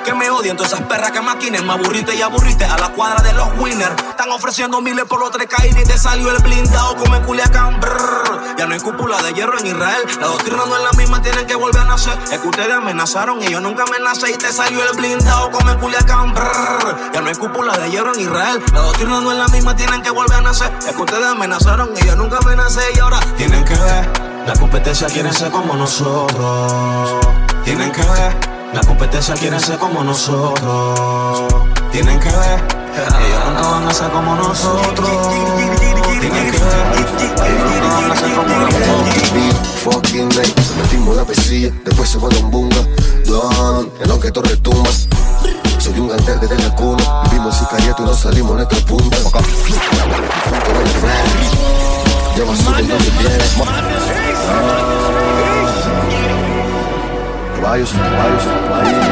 Que me odien todas esas perras que maquinen. Me aburriste y aburriste a la cuadra de los winners. Están ofreciendo miles por los tres K y ni te salió el blindado como el Culiacán. Brrr. Ya no hay cúpula de hierro en Israel. La doctrina no es la misma, tienen que volver a nacer. Es que ustedes amenazaron y yo nunca amenacé y te salió el blindado como el Culiacán. Brrr. Ya no hay cúpula de hierro en Israel. La doctrina no es la misma, tienen que volver a nacer. Es que ustedes amenazaron y yo nunca amenacé y ahora tienen que ver. La competencia quiere ser como nosotros. Tienen que ver. La competencia quiere ser como nosotros. Tienen que ver. Ellos nunca van a ser como nosotros. Tienen que ver. Ellos nunca van a ser como nosotros. Fucking day, se metimos la pesilla, después se fue en bunga. Don, en lo que tú retumbas. Soy un gangster desde la cuna. Vimos sicariato y nos salimos nuestra punta. Ya va subiendo mi piel. Caballos, caballos, caballos.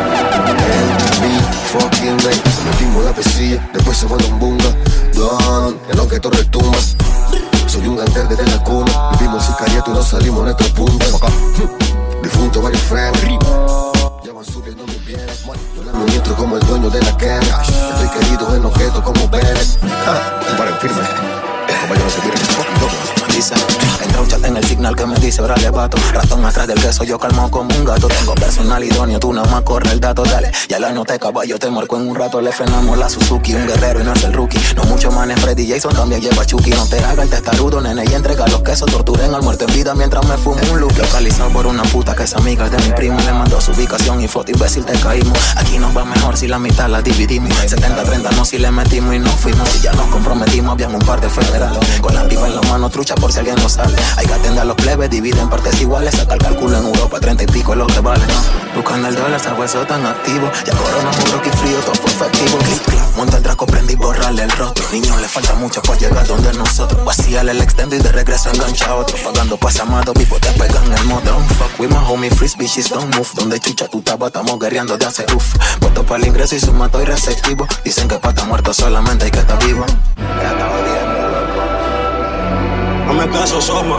Fucking day, se metimos la pesilla, después se fue en bunga. Don, en lo que tú retumbas. Soy un gangster desde la cuna. Vivimos sicariato y nos salimos nuestra punta. Difunto varios friends. Ya van subiendo mis bienes. Yo la ministro como el dueño de la guerra. Estoy querido en objeto como Vélez. Paren firme. Como yo no se tiren ese fucking loco. Dice, entra un chat en el signal que me dice, brale vato. Ratón atrás del queso, yo calmo como un gato. Tengo personal idóneo, tú nada más corre el dato, dale. Ya la noté, caballo, te marco en un rato. Le frenamos la Suzuki, un guerrero y no es el rookie. No mucho manes, Freddy Jason también lleva Chucky. No te haga el testarudo, nene, y entrega los quesos. Torturen al muerto en vida mientras me fumo un look. Localizado por una puta que es amiga de mi primo. Le mandó su ubicación y foto, imbécil, te caímos. Aquí nos va mejor si la mitad la dividimos. setenta treinta no si le metimos y nos fuimos. Si ya nos comprometimos, habían un par de federales. Con la pipa en la mano, trucha por si alguien no sale. Hay que atender a los plebes, divide en partes iguales. Saca el cálculo en Europa, treinta y pico es lo que vale, ¿no? Buscando el dólar, esa hueso tan activo. Ya corona, un rocky frío, todo fue efectivo. Clic, clic, monta el traco, prende y borrarle el rostro. Niño, le falta mucho para llegar donde nosotros. Vacíale el extendo y de regreso engancha a otro. Pagando pasamado, vivo te pegan el modo. Don't fuck with my homie, freeze bitches, don't move. Donde chucha tu taba, estamos guerreando de hace uff. Voto para el ingreso y sumato y receptivo. Dicen que pa' estar muerto solamente hay que estar vivo. Ya está jodiendo. No me caso, somos.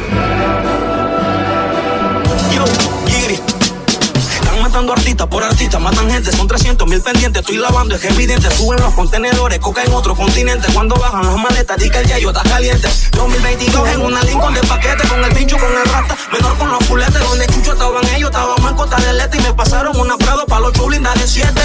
Yo, Giri. Están matando artistas por artistas, matan gente, son trescientos mil pendientes. Estoy lavando, es evidente. Suben los contenedores, coca en otro continente. Cuando bajan las maletas, di que el yayo está caliente. dos mil veintidós en una Lincoln de paquete. Con el pincho, con el rata, menor con los fuletes. Donde chucho estaban ellos, estábamos en Costa del Este. Y me pasaron una Prado para los chublindas de siete.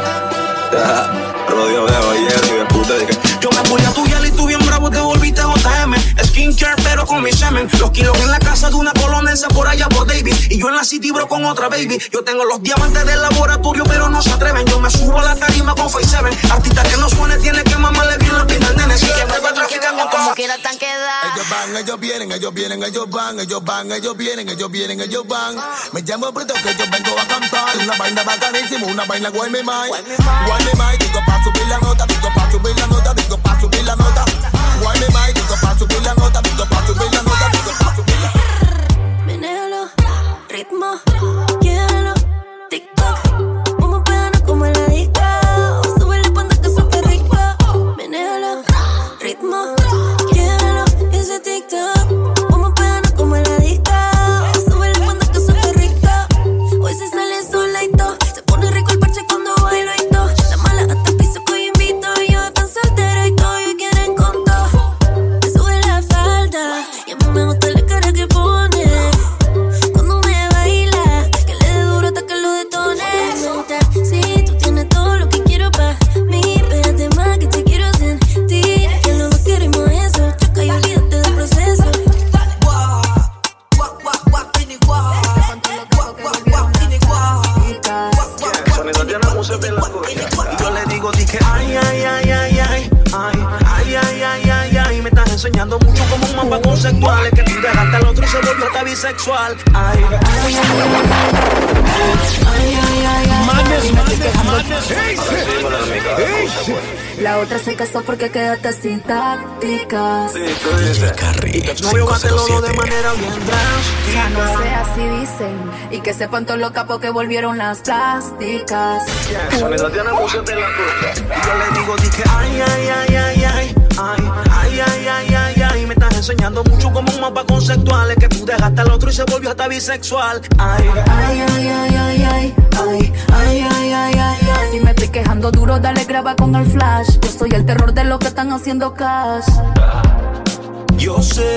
Rodeo de ballero y de puta de que yo me voy a tu yal y tú bien bravo te volviste J M. Skincare pero con mi semen. Los kilos en la casa de una colonense por allá por Davis. Y yo en la City bro con otra baby. Yo tengo los diamantes del laboratorio pero no se atreven. Yo me subo a la tarima con Face seven. Artista que no suene tiene que mamarle bien la pinta al nene. Si que me va traficando como quiera tan queda. Ellos van, ellos vienen, ellos vienen, ellos van. Ellos van, ellos vienen, ellos vienen, ellos van. Me llamo Brito que yo vengo a cantar. Una vaina bacanísima, una vaina guay me mai. Guay me mai, digo pa' subir la nota, digo pa' subir la nota, digo pa' subir la nota. Guay me mai, digo pa' subir la nota, digo pa' subir la nota, digo pa' subir la nota. Menéalo, ritmo, quiero, TikTok. Como pegano como el adicto. Sube la panda que súper rico. Menéalo, ritmo, quiero, ese TikTok. Como pegano como el adicto. Sube la panda que súper rico. Hoy se sale sola y todo. Se pone rico el parche cuando bailo y todo. La mala hasta piso que invito. Y yo tan soltero y todo. Y quieren con todo. Me sube la falda. Y a mí me gusta la cara que pone cuando me baila. Que le dé duro hasta que lo detone. Me gusta, sí, tú tienes todo lo que quiero pa' mí. Pégate más que te quiero sentir. Que los dos queremos eso. Choca y olvídate del proceso. Sonido tiene música en la cosa. Y yo le digo, dije, ay, ay, ay, ay, ay, ay, ay, ay, ay, ay, ay. Me estás enseñando mucho como un mapa conceptual. Es que tú dejaste al otro y se volvió hasta bisexual. Ay, ay, ay, ay, ay, ay, La otra se casó porque quedaste sin tácticas. D J Carry no veo más de cinco cero de siete. manera bien drástica. Ya no sé, así dicen. Y que sepan todos los capos que volvieron las plásticas. Sonido tiene música en la cosa. Y yo le digo, dije, ay, ay, ay, ay, ay, ay, ay, ay, ay, ay, ay. Me estás enseñando mucho como un mapa conceptual. Es que tú dejaste al otro y se volvió hasta bisexual. Ay, ay, ay, ay, ay, ay, ay. Ay, ay, ay, ay, ay, ay. Si me estoy quejando duro, dale graba con el flash. Yo soy el terror de los que están haciendo cash. Yo sé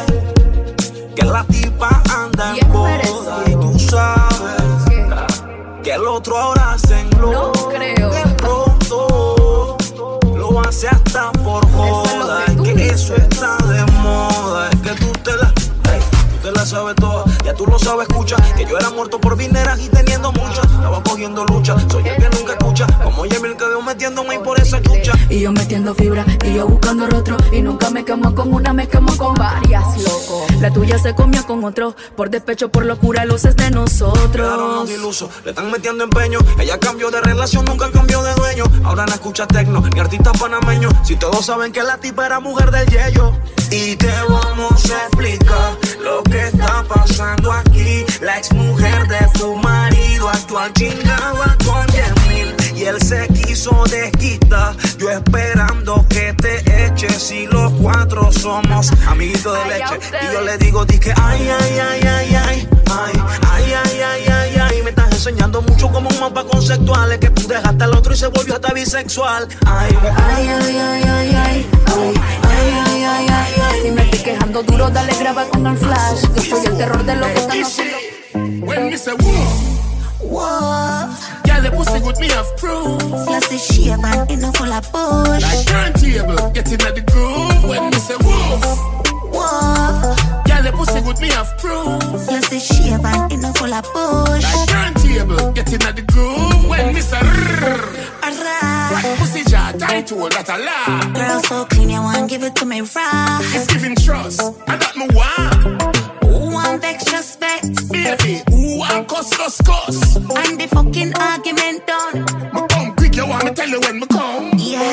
que la tipa anda en boda y tú sabes que el otro ahora se engloba. No creo. De pronto lo hace hasta por joda. Es que, que eso está de moda. Es que tú te la, hey, tú te la sabes toda. Ya tú lo sabes, escucha. Que yo era muerto por vineras y teniendo muchas. Estaba cogiendo lucha. Soy el que nunca escucha. Como Yemil que veo metiéndome por esa lucha. Y yo metiendo fibra, y yo buscando rostro. Y nunca me quemo con una, me quemo con varias, loco. La tuya se comió con otro. Por despecho, por locura, luces de nosotros. Quedaron ilusos, le están metiendo empeño. Ella cambió de relación, nunca cambió de dueño. Ahora no escucha tecno, ni artista panameño. Si todos saben que la tipa era mujer del yello. Y te vamos a explicar lo que está pasando aquí. La ex mujer de tu marido actual chingaba con Yemil y él se quiso desquitar. Yo esperando que te eches y los cuatro somos amiguitos de leche. Y yo le digo, dije, ay, ay, ay, ay, ay, ay, ay, ay, ay, ay, ay. Me estás enseñando mucho como un mapa conceptual. Es que tú dejaste al otro y se volvió hasta bisexual. Ay, ay, ay, ay, ay, ay, ay, ay, ay, ay, ay. Si me estoy quejando duro, dale graba con el flash. Yo soy el terror de lo que están haciendo. When me say woof, woof, girl, the pussy good me have proof. Plus the shave and enough full of push. Like turntable, getting at the groove. When me say woof, woof, girl, the pussy good me have proof. Plus the shave and enough full of push. Like turntable, getting at the groove. When me say rrrr, alright, pussy jaw tight to that a lie. Girl so clean, you want give it to me raw. It's giving trust, and that me want. One vex, just vex. Baby, who want cuss, cuss, cuss? And the fucking argument done. Me come quick, you want me tell you when me come? Yeah.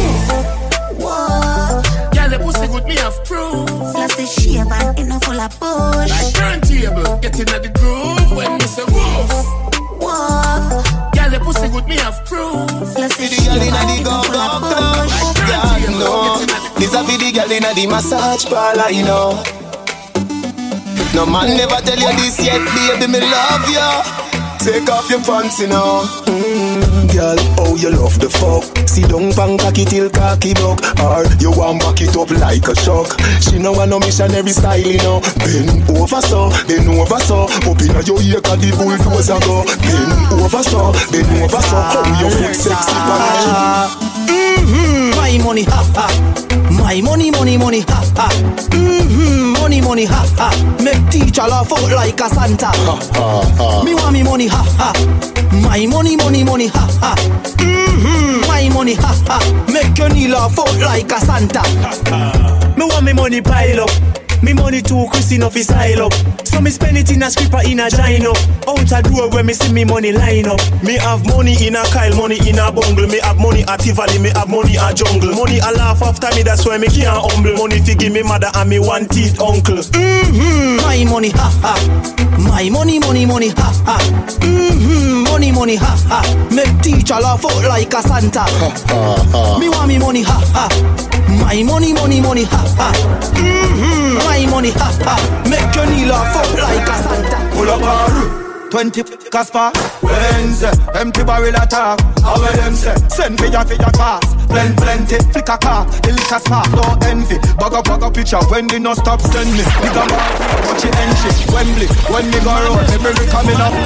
Whoa. Girl, the pussy good, me have proof. Plus the shave and enough full of push. Like turntable, getting at the groove. When me say woof, whoa. Girl, the pussy good, me have proof. Plus the shave and enough full of push. Like turntable, getting at the groove. This a video girl inna the massage parlor, you know. No man never tell you this yet, baby, me love you. Take off your pants, you know. Mm, girl, oh, you love the fuck. See down pan cocky till cocky buck. Or you want back it up like a shock. She know want no missionary style, you know. Bend over so, bend over so. Up inna your ear, cause the bulldozer go. Bend over so, bend over so. How your foot sexy, pan. Mm-hmm, my money, ha ha. My money, money, money, ha ha. Mm-hmm, money, money, ha ha. Make teacher laugh out like a Santa. Ha ha ha. Me want me money, ha ha. My money, money, money, ha ha. Mm-hmm, my money, ha ha. Make your knee laugh out like a Santa. Ha ha. Me want me money pile up. Me money too Chris enough is style up. So me spend it in a scripper in a gino. Out a door where me see me money line up. Me have money in a Kyle, money in a bungle. Me have money at Tivoli, me have money at jungle. Money a laugh after me, that's why me can't humble. Money fi give me mother and me one teeth uncle. Mm-hmm, my money, ha ha. My money, money, money, ha ha. Mm-hmm, money, money, ha ha. Make teacher laugh out like a Santa. Ha ha ha. Me want me money, ha ha. My money, money, money, ha ha. Mm-hmm, my money, ha ha. Make your knee laugh out like a Santa. Pull up a twenty Casper Wednesday, empty barrel attack. How will them say? Send for your, for your class. Plenty, plenty, flick a car. The liquor spark, don't envy. Bag up, bag up picture. When they no stop, send me. Big a man, watch it entry. Wembley, when me go road, me bring it coming up.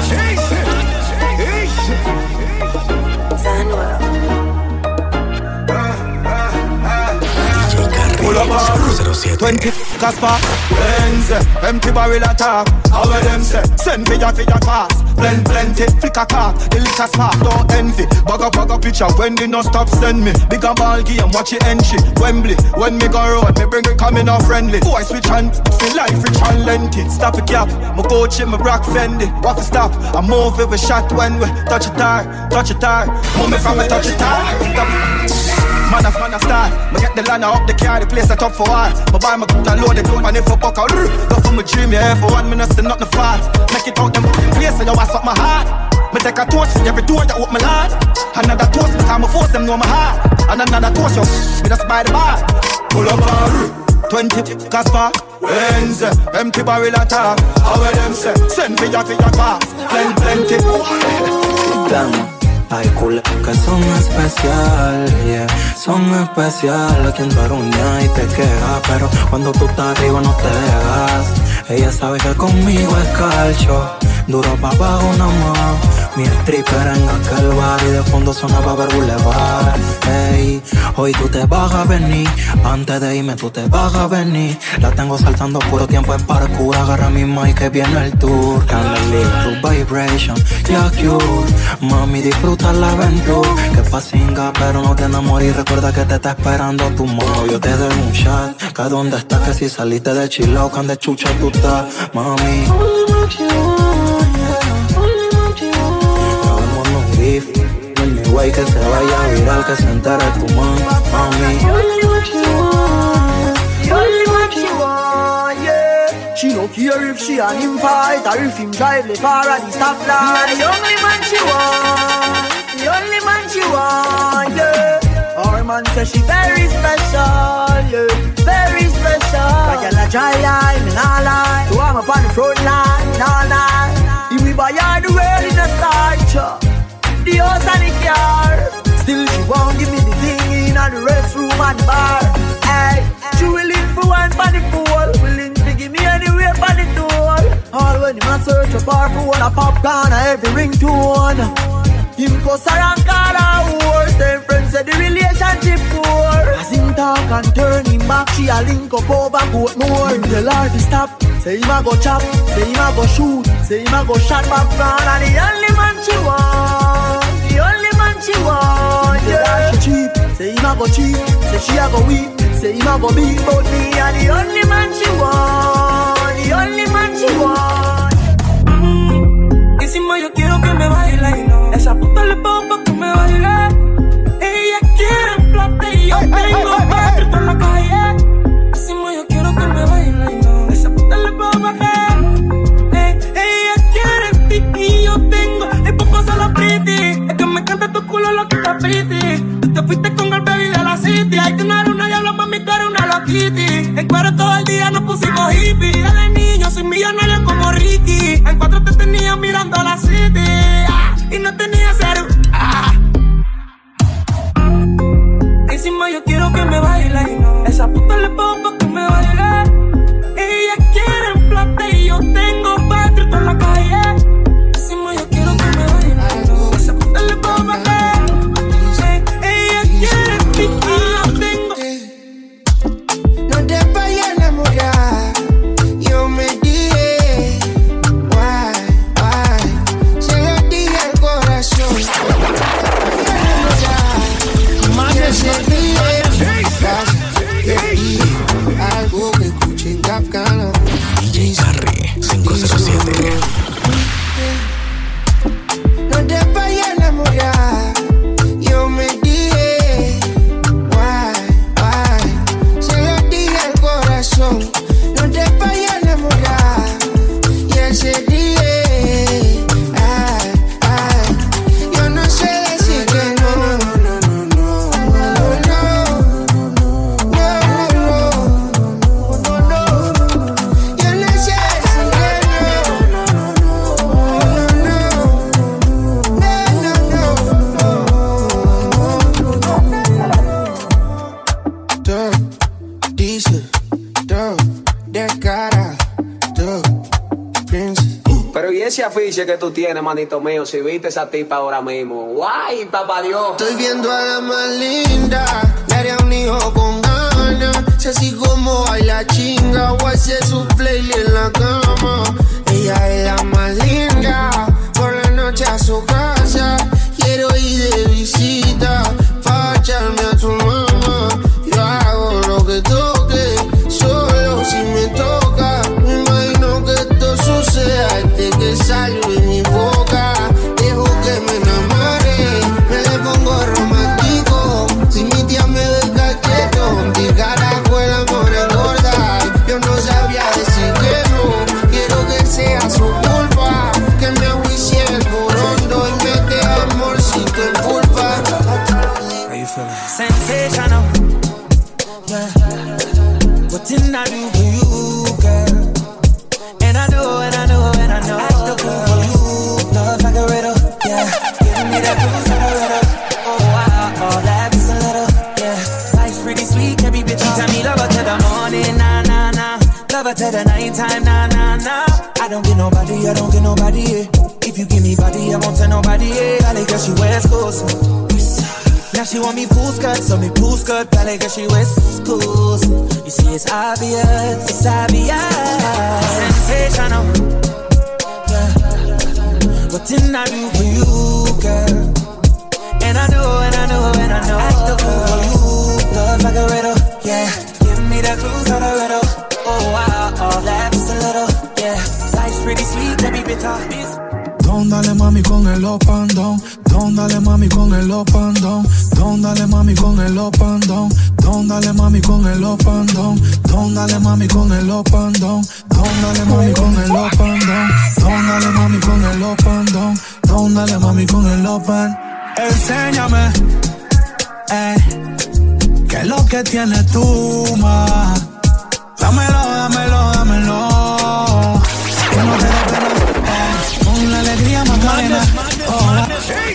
Pull up a twenty Casper Wednesday, empty barrel attack. How will them say? Send for your, for your class. Plenty, plenty, flick a car. The liquor spark, don't envy. Bag up, bag up picture. When they no stop, send me. Big a ball game, watch it entry. Wembley, when me go road, me bring it coming up friendly. Boy switch hand, feel life rich and lengthy. Stop it cap, my coach in my rock Fendi. What to stop? I move it with shot when we touch it hard, touch it hard. Move me from a touch it hard. Man of man of star. Me get the land up the car, the place that up for all. Me buy my good and load it up and if I buck out. Go for my dream, yeah, for one minute, still not the far. Make it out them place, so you want something my heart. Me take a toast for every door that open my lad. Another toast because my force them know my heart. And another toast, yo, me just by the bar. Pull up a twenty Casper Wednesday, empty barrel attack. How will them say? Send for your, for your class. Plenty, plenty. Calma. Hay culos que son especial, yeah. Son especial a quien te aruña y te queja, pero cuando tú estás arriba no te dejas. Ella sabe que conmigo es calcio, duro pa' abajo nada más. Mi stripper en aquel bar y de fondo sonaba ver Boulevard. Ey, hoy tú te vas a venir, antes de irme tú te vas a venir. La tengo saltando puro tiempo en parkour, agarra mi mic que viene el tour. Can I live through vibration, yeah cute. Mami disfruta la aventura, que pasinga pero no te enamores y recuerda que te está esperando tu mono. Yo te doy un shot, que donde estás, que si saliste de chilao, can de chucha tú estás, mami. En mi way que se vaya viral, que se entere tu man, mami. The only one she want, the only one she want, yeah. She no care if she and him fight or if him drive the car at the stoplight. The only man she want, the only man she want, yeah. Our man says she very special, yeah, very special. Like a la dry line, me nah lie. So I'm up on the front line, nah lie. If we buy her the world in a start, the house and the car. Still she won't give me the thing in the restroom and the bar. Hey, she willing for one for the pool, willing to give me anywhere for the door. All when him a search a bar for one a popcorn a every ringtone. Him cuss her and call her worse. Them friends say the relationship poor. As him talk and turn him back, she a link up over Portmore. Him tell her to stop, say him a go chop, say him a go shoot, say him a go shot popcorn. And the only man she want, the only man she want, yeah. She cheap, say him a go cheap, say she a go weep, say him a go beat about me. And the only man she want, the only man she want. Encima yo quiero que me baile y no. Esa puta le pongo pa' que me baile. Ella quiere plata y yo tengo patria en la calle. Encima yo quiero que me baile y no. Esa puta le pongo pa' que eh, ella quiere tiki y yo tengo el poco se la pretty. Es que me encanta tu culo lo que está pretty. Tú te fuiste con el baby de la city. Ay, tú no eres una diabla, mami, tú eres una loquiti. En cuero todo el día nos pusimos hippie. Desde niño soy millonario como Ricky. En cuatro te tenía mirando la city, ah, y no tenía cero, ah. Encima yo quiero que me baile y no. Esa puta le pongo pa' que me baile. Ella quiere plata y yo tengo patria en la calle. Encima yo quiero que me baile y no. Esa puta le pongo pa' que ella quiere piqui y yo tengo. No te vayas a enamorar. Yo me dije, why, why. Se lo dije al corazón. Ya se dije, algo que escuché en Capcana. D J Carry cinco cero siete. No te vayas a enamorar. Yo me dije, why, why. Se lo dije al corazón. No te vayas a enamorar. Y ese día, ay, ay. Yo no sé decir que no, no, no, no, no, no, no, no, no, no. Yo no sé decir que no, no, no, Pero y ese afiche que tú tienes, manito mío, si viste esa tipa ahora mismo. Guay, papá Dios. Estoy viendo a la más linda, le haría un hijo con ganas. Sé así como baila chinga o hace su playlist en la cama. Ella es la más linda, por la noche a su casa. Quiero ir de visita, pa' echarme a tu mamá. Yo hago lo que toque, solo si me toca. Me imagino que esto suceda desde que salió de mi boca. Dejo que me enamore, me le pongo romántico. Si mi tía me ve cacheto, mi carajo el amor engorda. Yo no sabía decir que no, quiero que sea su culpa. that booze a little. Oh, wow, oh, that is a little, yeah. Life's pretty sweet, every bitch. Tell me love her till the morning, nah, nah, nah. Love her till the nighttime, nah, nah, nah. I don't get nobody, I don't get nobody, yeah. If you give me body, I won't tell nobody, yeah. Valley girl, she wears clothes. Now she want me pool skirt, so me pool skirt. Valley girl, she wears schools. You see, it's obvious, it's obvious. Sensational, yeah. What didn't I do for you, girl? And I know, and I know, and I know. Act the fool for you, love like a riddle, yeah. Give me the clues of the riddle. Oh, wow, all that is a little, yeah. Life's pretty sweet, let me be talk. Don dale mami con el up and down. Don dale mami con el up and down. Don dale mami con el up and down. Don dale mami con el up and down. Don dale mami con el up and down. Don dale mami con el up and down. Don dale mami con el up and down. Don dale mami con el up and. Enséñame, eh, qué es lo que tienes tú, ma. Dámelo, dámelo, dámelo. Que no te dé pena, eh, con la alegría Macarena. Oh,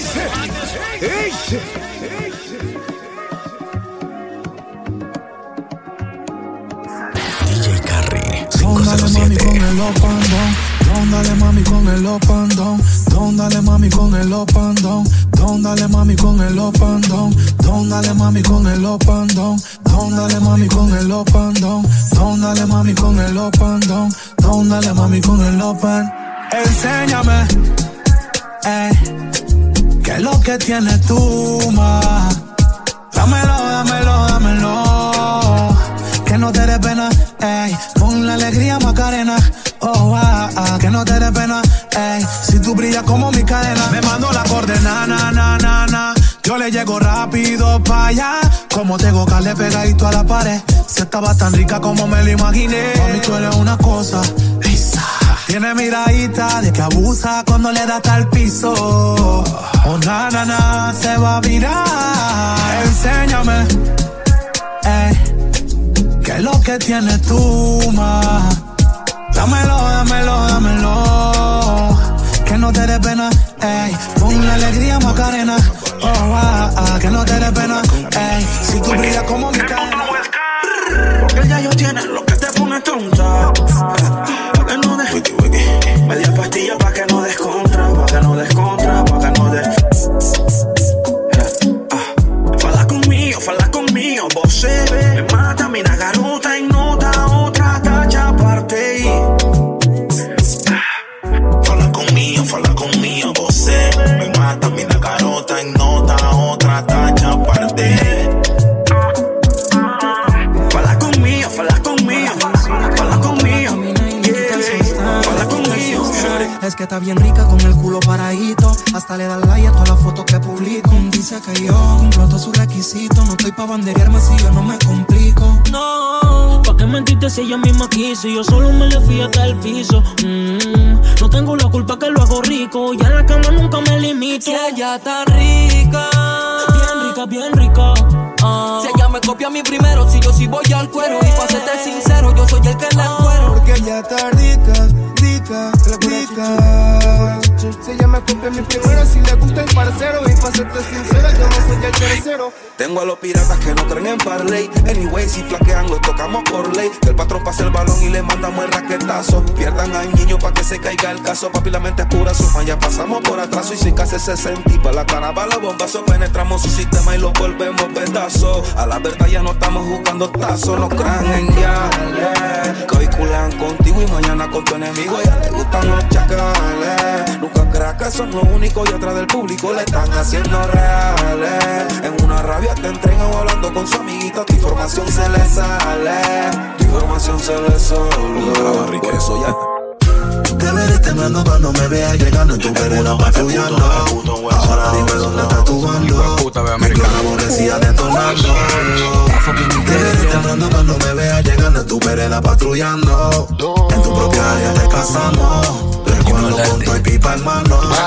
D J Carry cinco cero siete. Don dale mami con el up and down. Don dale mami con el up and down. Don dale mami con el up and down. Don dale mami con el up and down. Don dale mami con el up and down. Don dale mami con el up and down. Don dale mami con el up and. Enséñame, eh, qué es lo que tienes tú, ma. Dámelo, dámelo, dámelo. Que no te dé pena, ey. Con la alegría Macarena. Oh, ah, ah, que no te dé pena, ey. Si tú brillas como mi cadena. Me mando la coordenada, na, na, na, na. Yo le llego rápido pa' allá. Como tengo carne pegadito a la pared. Si estaba tan rica como me lo imaginé. Mami, tú eres una cosa, esa. Tiene miradita de que abusa cuando le da hasta el piso. Oh, na, na, na, se va a virar. Enséñame, ey, qué es lo que tienes tú, ma. Dámelo, dámelo, dámelo. Que no te dé pena, ey. Con la alegría Macarena. Oh, ah, ah, que no te dé pena, ey. Si tú brillas como mi cadena. Porque ya yo tienes lo que te pone tonta. Pa' que no des media pastilla pa' que no des contra. Pa' que no des contra, pa' que no des. Fala conmigo, fala conmigo. Você me mata, mina garota y nota otra tacha aparte. Fala conmigo, fala conmigo. Você me mata, mina garota y nota otra tacha aparte. Fala conmigo, fala conmigo. Fala conmigo, yeah. Fala conmigo. Es que está bien rica con el culo paradito. Hasta le da like a todas las fotos que publico. Dice que yo cumplo todos sus requisitos. No estoy pa' banderearme si yo no me complico. No, ¿pa' qué mentiste si ella misma quiso? Yo solo me le fui hasta el piso. mm, No tengo la culpa que lo hago rico. Y en la cama nunca me limito. Si ella está rica, bien rica, bien rica. uh. Si ella me copia a mí primero, si yo sí voy al cuero. Y pa' serte sincero, yo soy el que la encuero. Porque ella está rica, rica, rica. Si ella me copia a mí primero, si le gusta el parcero. Y pa' serte sincero, yo no soy el tercero. Tengo a los piratas que no creen en parlay. Anyway, si flaquean, los tocamos por ley. Que el patrón pase el balón y le mandamos el raquetazo. Pierdan al niño pa' que se caiga el caso. Papi, la mente es pura, su ya pasamos por atraso. Y si casi sesenta y pa' la cara va los bombazos. Penetramos su sistema y lo volvemos pedazos. A la verdad ya no estamos jugando tazos. No crean en ya, que hoy culean contigo y mañana con tu enemigo. Ya te gustan los chacales. Nunca creas que son los únicos y atrás del público le están haciendo reales. En una rabia te entregan hablando con su amiguita. Tu información se le sale. Tu información se le sale. Por eso ya. Te veré temblando cuando me veas llegando en tu vereda patrullando. Ahora dime dónde está tu bando. Mi clan aborrecida detonando. Te veré temblando cuando me veas llegando en tu vereda patrullando. En tu propia área te casamos. Recuerdo con tu y pipa en mano.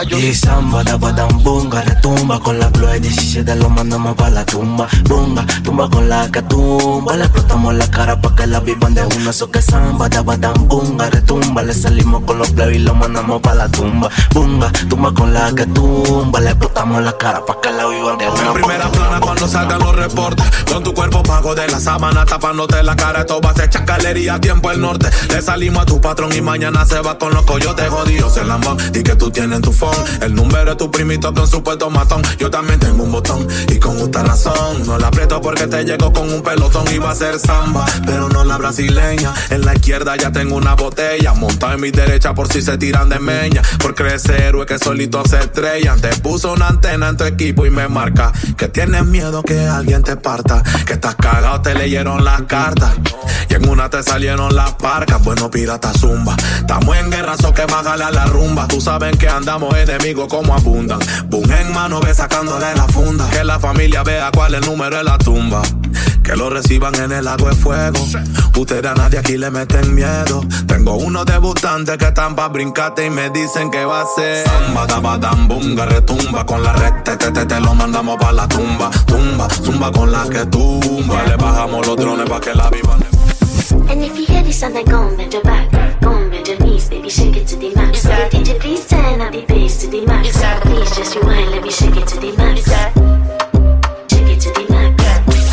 yo. Y samba, da badam, bunga, retumba. Con la Chloe diecisiete lo mandamos pa' la tumba. Bunga, tumba con la que tumba. Le explotamos la cara pa' que la vivan de uno. Eso que samba, da badam, bunga, retumba. Le salimos con los plebes y lo mandamos pa' la tumba. Bunga, tumba con la que tumba. Le explotamos la cara pa' que la vivan de uno. En primera plana cuando salgan los reportes. Con tu cuerpo pago de la sábana tapándote la cara. Esto va a ser chacalería, tiempo el norte. Le salimos a tu patrón y mañana se va con los coyotes jodidos. El lambón, di que tú tienes tu phone. El número de tu primito con su puesto matón. Yo también tengo un botón y con justa razón. No la aprieto porque te llego con un pelotón. Iba a ser samba, pero no la brasileña. En la izquierda ya tengo una botella. Montada en mi derecha por si se tiran de meña. Por crecer héroe que solito se estrellan. Te puso una antena en tu equipo y me marca que tienes miedo que alguien te parta. Que estás cagado, te leyeron las cartas. Y en una te salieron las parcas. Bueno, pirata zumba. Estamos en guerra, so que más jala la rumba. Tú sabes que andamos enemigos como abundan. Boom en mano, ve sacándole la funda. Que la familia vea cuál es el número de la tumba. Que lo reciban en el lago de fuego. Ustedes a nadie aquí le meten miedo. Tengo unos debutantes que están pa' brincarte y me dicen que va a ser samba, dabadam, bunga, retumba. Con la red, te, te, te, te lo mandamos pa' la tumba. Tumba, zumba con la que tumba. Le bajamos los drones pa' que la vivan. And if you hear this and then go and bend your back, go and bend your knees, baby, shake it to the max. Yes, D J, please turn up the bass to the max. Yes, please just rewind, let me shake it to the max. Yes, shake it to the max.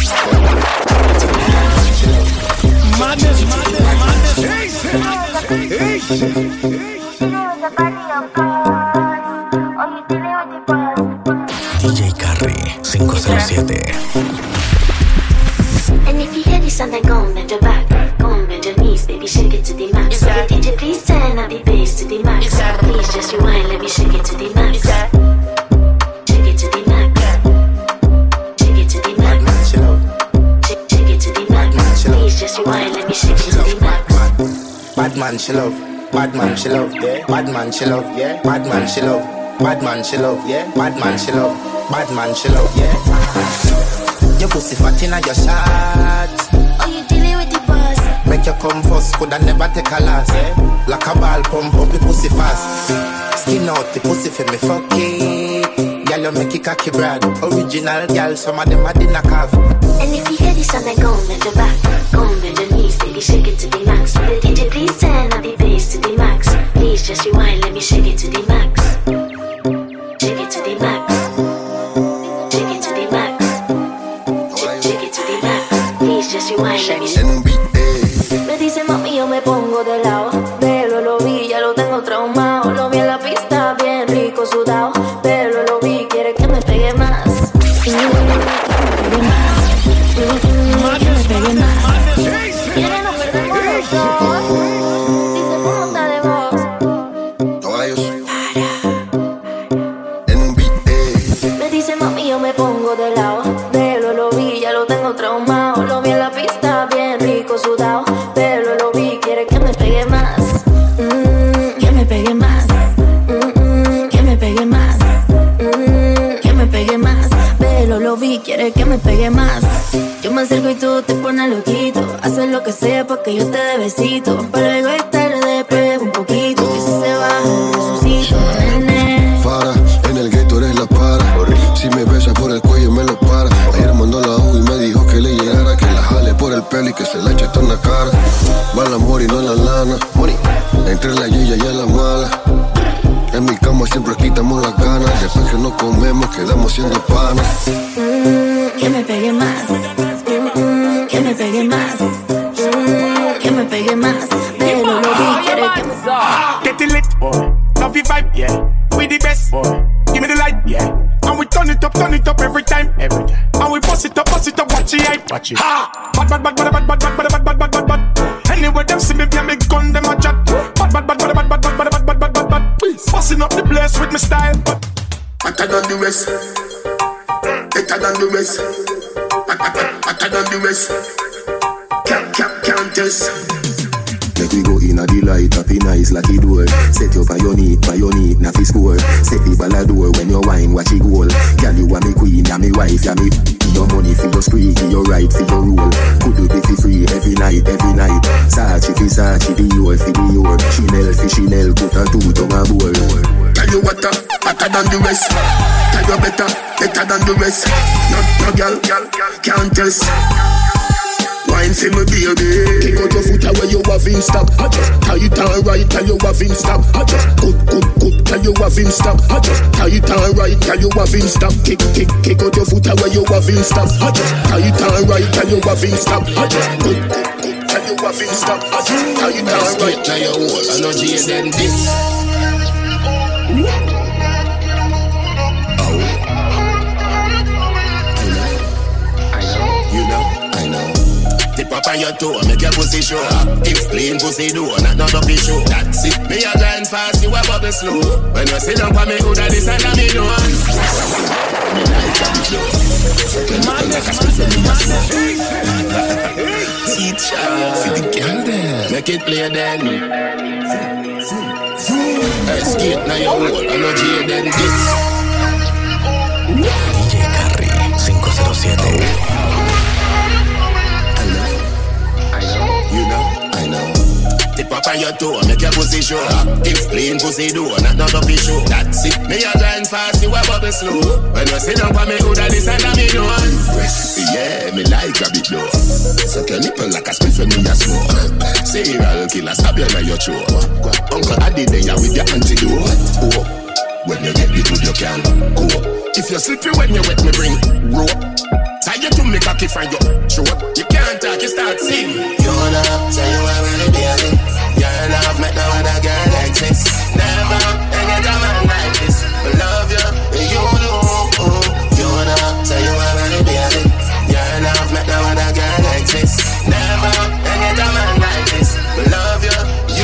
Madness, madness, madness. Hey, D J Carry cinco cero siete. And if you hear this and then go and bend your back, go and bend your knees, baby, shake it to the max. Yes, D J, please turn up the bass to the max. Yes, please just rewind, let me shake it to the max. Yes, shake it to the max. Shake it to the max. Shake, shake it to the max. Please just rewind, let me shake it to the max. Bad man, she love. Bad man, she love. Yeah. Bad man, she love. Yeah. Bad man, she love. Bad man, she love. Yeah. Bad man, she love. Bad man, she love. Yeah. Your pussy fat inna your shot. Oh, you dealing with the boss? Make you come first, coulda never take a loss. Yeah. Like a ball, pump up the pussy fast. Skin out the pussy for me fuck it. Girl, you make it cocky brad. Original girl, some of them a dinner calf. And if you hear this and then go and bend your back, go and bend your knees, baby, shake it to the max. The D J, please turn up the bass to the max. Please just rewind, let me shake it to the max. Shake it to the max. Shake it to the max. Shake it to the max. Please just rewind, let me shake it. Me dice mami, yo me pongo de lado. Pero lo vi, ya lo tengo traumado. Lo vi en la pista, bien rico, sudado. Pero lo vi, quiere que me pegue más. Que me pegue más. Que me pegue más. Quiere no perdernos los dos. Dice cómo está de voz. Caballos. En un beat, eh. Me dice mami, yo me pongo de lado. Pero lo vi, ya lo tengo traumado. Lo vi en la pista, bien rico, sudado. Pero lo vi, quiere que me pegue más. Mm, que me pegue más. Mm, mm, que me pegue más. Mm, que me pegue más. Pero lo vi, quiere que me pegue más. Yo me acerco y tú te pones loquito. Haces lo que sea pa' que yo te dé besito. Pero luego es tarde, prueba un poquito. Que si se baja, resucito, nene. Para, en el gueto eres la para. Si me besa por el cuello me lo para. Ayer mandó la U y me dijo que le llegara. Que la jale por el pelo y que se la eche toda en la cara. Va el amor y no la lana. Entre la yilla y la mala. En mi cama siempre quitamos las ganas. Después que no comemos quedamos siendo panas. Mm, que me pegue más. Mm, que me pegue más. Mm, que me pegue más. Pero lo vi, quiere que me... Get it lit, boy. Love your vibe, yeah. We the best, boy. Give me the light, yeah. And we turn it up, turn it up every time, every time. And we bust it up, bust it up, watch it hype, watch it. Ha! Bad, bad, bad, bad, bad, bad, bad, bad, bad, bad, bad, bad. Anywhere them see me, yeah, me gun them a chat. Bad, bad, bad, bad, bad, bad, bad, bad, bad, bad, bad, bad, bad. Busting up the place with my style, but hotter than the rest, better than the rest, hotter than the rest. Can't, can't, can't test. Make we go in a delight, up in nice like it door. Set you by your knee, by your knee, na fi score. Set the ball a door when you wine, watch it goal. Girl, you are me queen, ya me wife, ya me. Your money for your spree, your right for your rule. Could you be for free every night, every night. Sachi fi Sachi, Dior fi Dior. Chanel fi Chanel, put a two tongue a bowl. Tell you what better, hotter than the rest. Tell you better, better than the rest. No, no girl, can't test. Wine for me baby. Kick out your foot away you have in stock. I just tie it on right, tell you have in stock. I just good, good, good, tell you have in stock. I just tie it on right, tell you have in stock. Kick, kick, kick out your foot away you have in stock. I just tie it on right, tell you have in stock. I just good, good, good, tell you have in stock. I just tie it on right. Now you hold, I know G than this. Tip up on your toe, make your pussy show. If clean pussy do, not no dopey show. That's it. Me a grind fast, you a bubble slow. When you sit down for me, who that this and that me know. Me like that me flow. Teacher, for the girl there, make it play then. Hey, skate now you hold, I know G then this. D J Carry cinco cero siete. You know, I know. Tip up on your toe, make your pussy show. If clean pussy do, not no dopey show. That's it. Me a grind fast, you a bubble slow. When you sit down for me, who that this and that me know. Yeah, me like a bit though. Suck your nipple like a spit for me a smoke. Serial killer, stab you in your throat. Uncle Addy there with your antidote. Oh, when you get the good you can go. If you're slippery when you wet me bring rope. Tie you to me cocky from your throat. You can't talk, you start sing. You wanna say you are really baby. You're enough, make no other girl like this. Never, any time I like this. I love you, you know. You wanna say you are really baby. You're enough, make no other girl like this. Never, any time I like this. I love you, you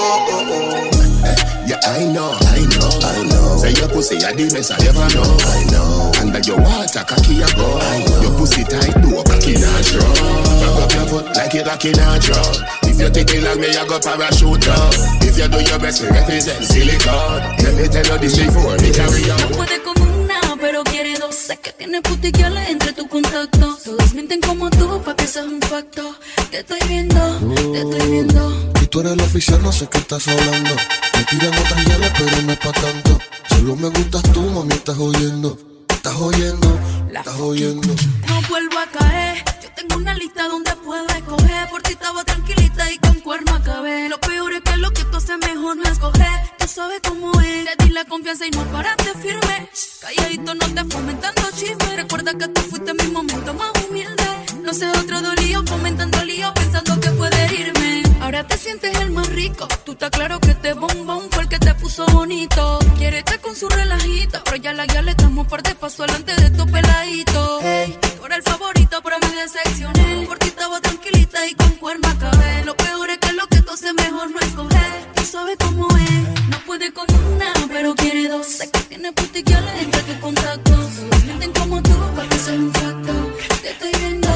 know. Yeah, I know, I know, I know. Say your pussy a the best I ever know. I know. Under your water, cocky a go. I know. Your pussy tight, do a cocky natural. Back up your foot like it like in a drum. If you take it like me, I go parachute up. If you do your best, you represent silicone. Let me tell you this before me carry on. No puede con una, pero quiere dos. Sé que tiene putiquiales entre tus contactos. Todos mienten como tú, pa' que seas un facto. Te estoy viendo, te estoy viendo. Y tú eres la oficial, no sé qué estás hablando. Me tiran otras hielas, pero no es pa' tanto. Solo me gustas tú, mami, estás oyendo. Estás oyendo, estás oyendo. No vuelvo a caer. Yo tengo una lista donde puedo escoger. Por ti estaba tranquilita y con cuerno acabé. Lo peor es que lo que tú haces mejor no escoger. Tú sabes cómo es. Te di la confianza y no paraste firme. Calladito no te fomentando chisme. Recuerda que tú fuiste mi momento más humilde. No sé otro dolío, fomentando lío, pensando que puede herirme. Ahora te sientes el más rico. Tú estás claro que este bombón fue el que te puso bonito. Quiere estar con su relajito, pero ya la guía le damos par de paso delante de tu peladito. Hey, tú eres el favorito, pero me decepcioné. Por ti estaba tranquilita y con cuerno acabé. Lo peor es que lo que tú haces mejor no escoger. Tú sabes cómo es. No puede con una, pero quiere dos. Sé que tiene putiquiales entre tus contactos. Todos mienten como tú, para que seas un facto. Te estoy viendo.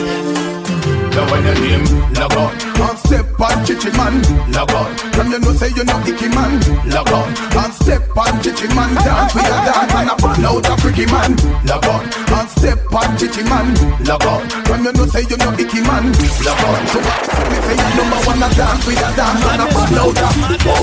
Now when your name log on, and step on chichi man, log on. From you know say you know icky man, log on. And step on chichi man, dance with a dance and a burn out a freaky man, log on. And step on chichi man, log on. From you know say you know icky man, log on. So me say you number one a dance with a dance and a burn out a.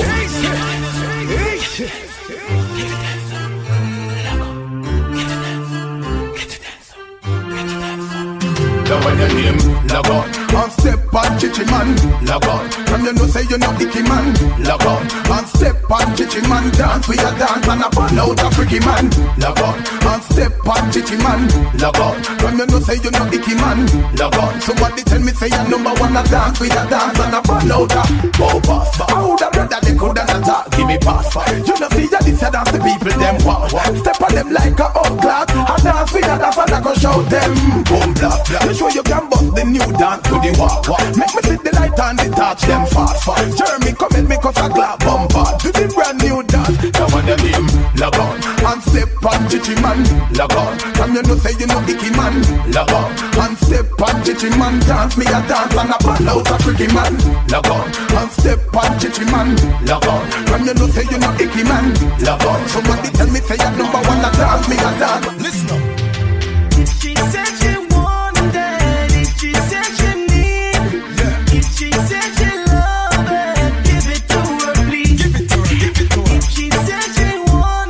Now when your name log on, and step on chichi man, log on. From you know say you know icky man, log on. And step on chichi man, dance with a dance and a burn out a freaky man, log on. And step on chichi man, log on. From you know say you know icky man, log on. So what they tell me say you number one a dance with a dance and a burn out a. Oh pass, but how the brother they coulda not talk, give me pass. You know see ya this a dance the people them want. Step on them like a old glass, and dance with a dance and I go shout them boom blah blah. Show you can bust the new dance to the wall. Make me see the light and the touch them fast fast. Jeremy come and make us a glad bumper to the brand new dance. Now on your name, log on. And step on chichi man, log on. Come you know say you know icky man, log on. And step on chichi man, dance me a dance and a burn out a freaky man, log on. And step on chichi man, log on. Come you know say you know icky man, log on. Somebody tell me say you number one a dance me a dance. Listen up. She said she wanted, if she said she need, if she said she love it, give it to her please. Give it to her, give it to her. If she said she wanted.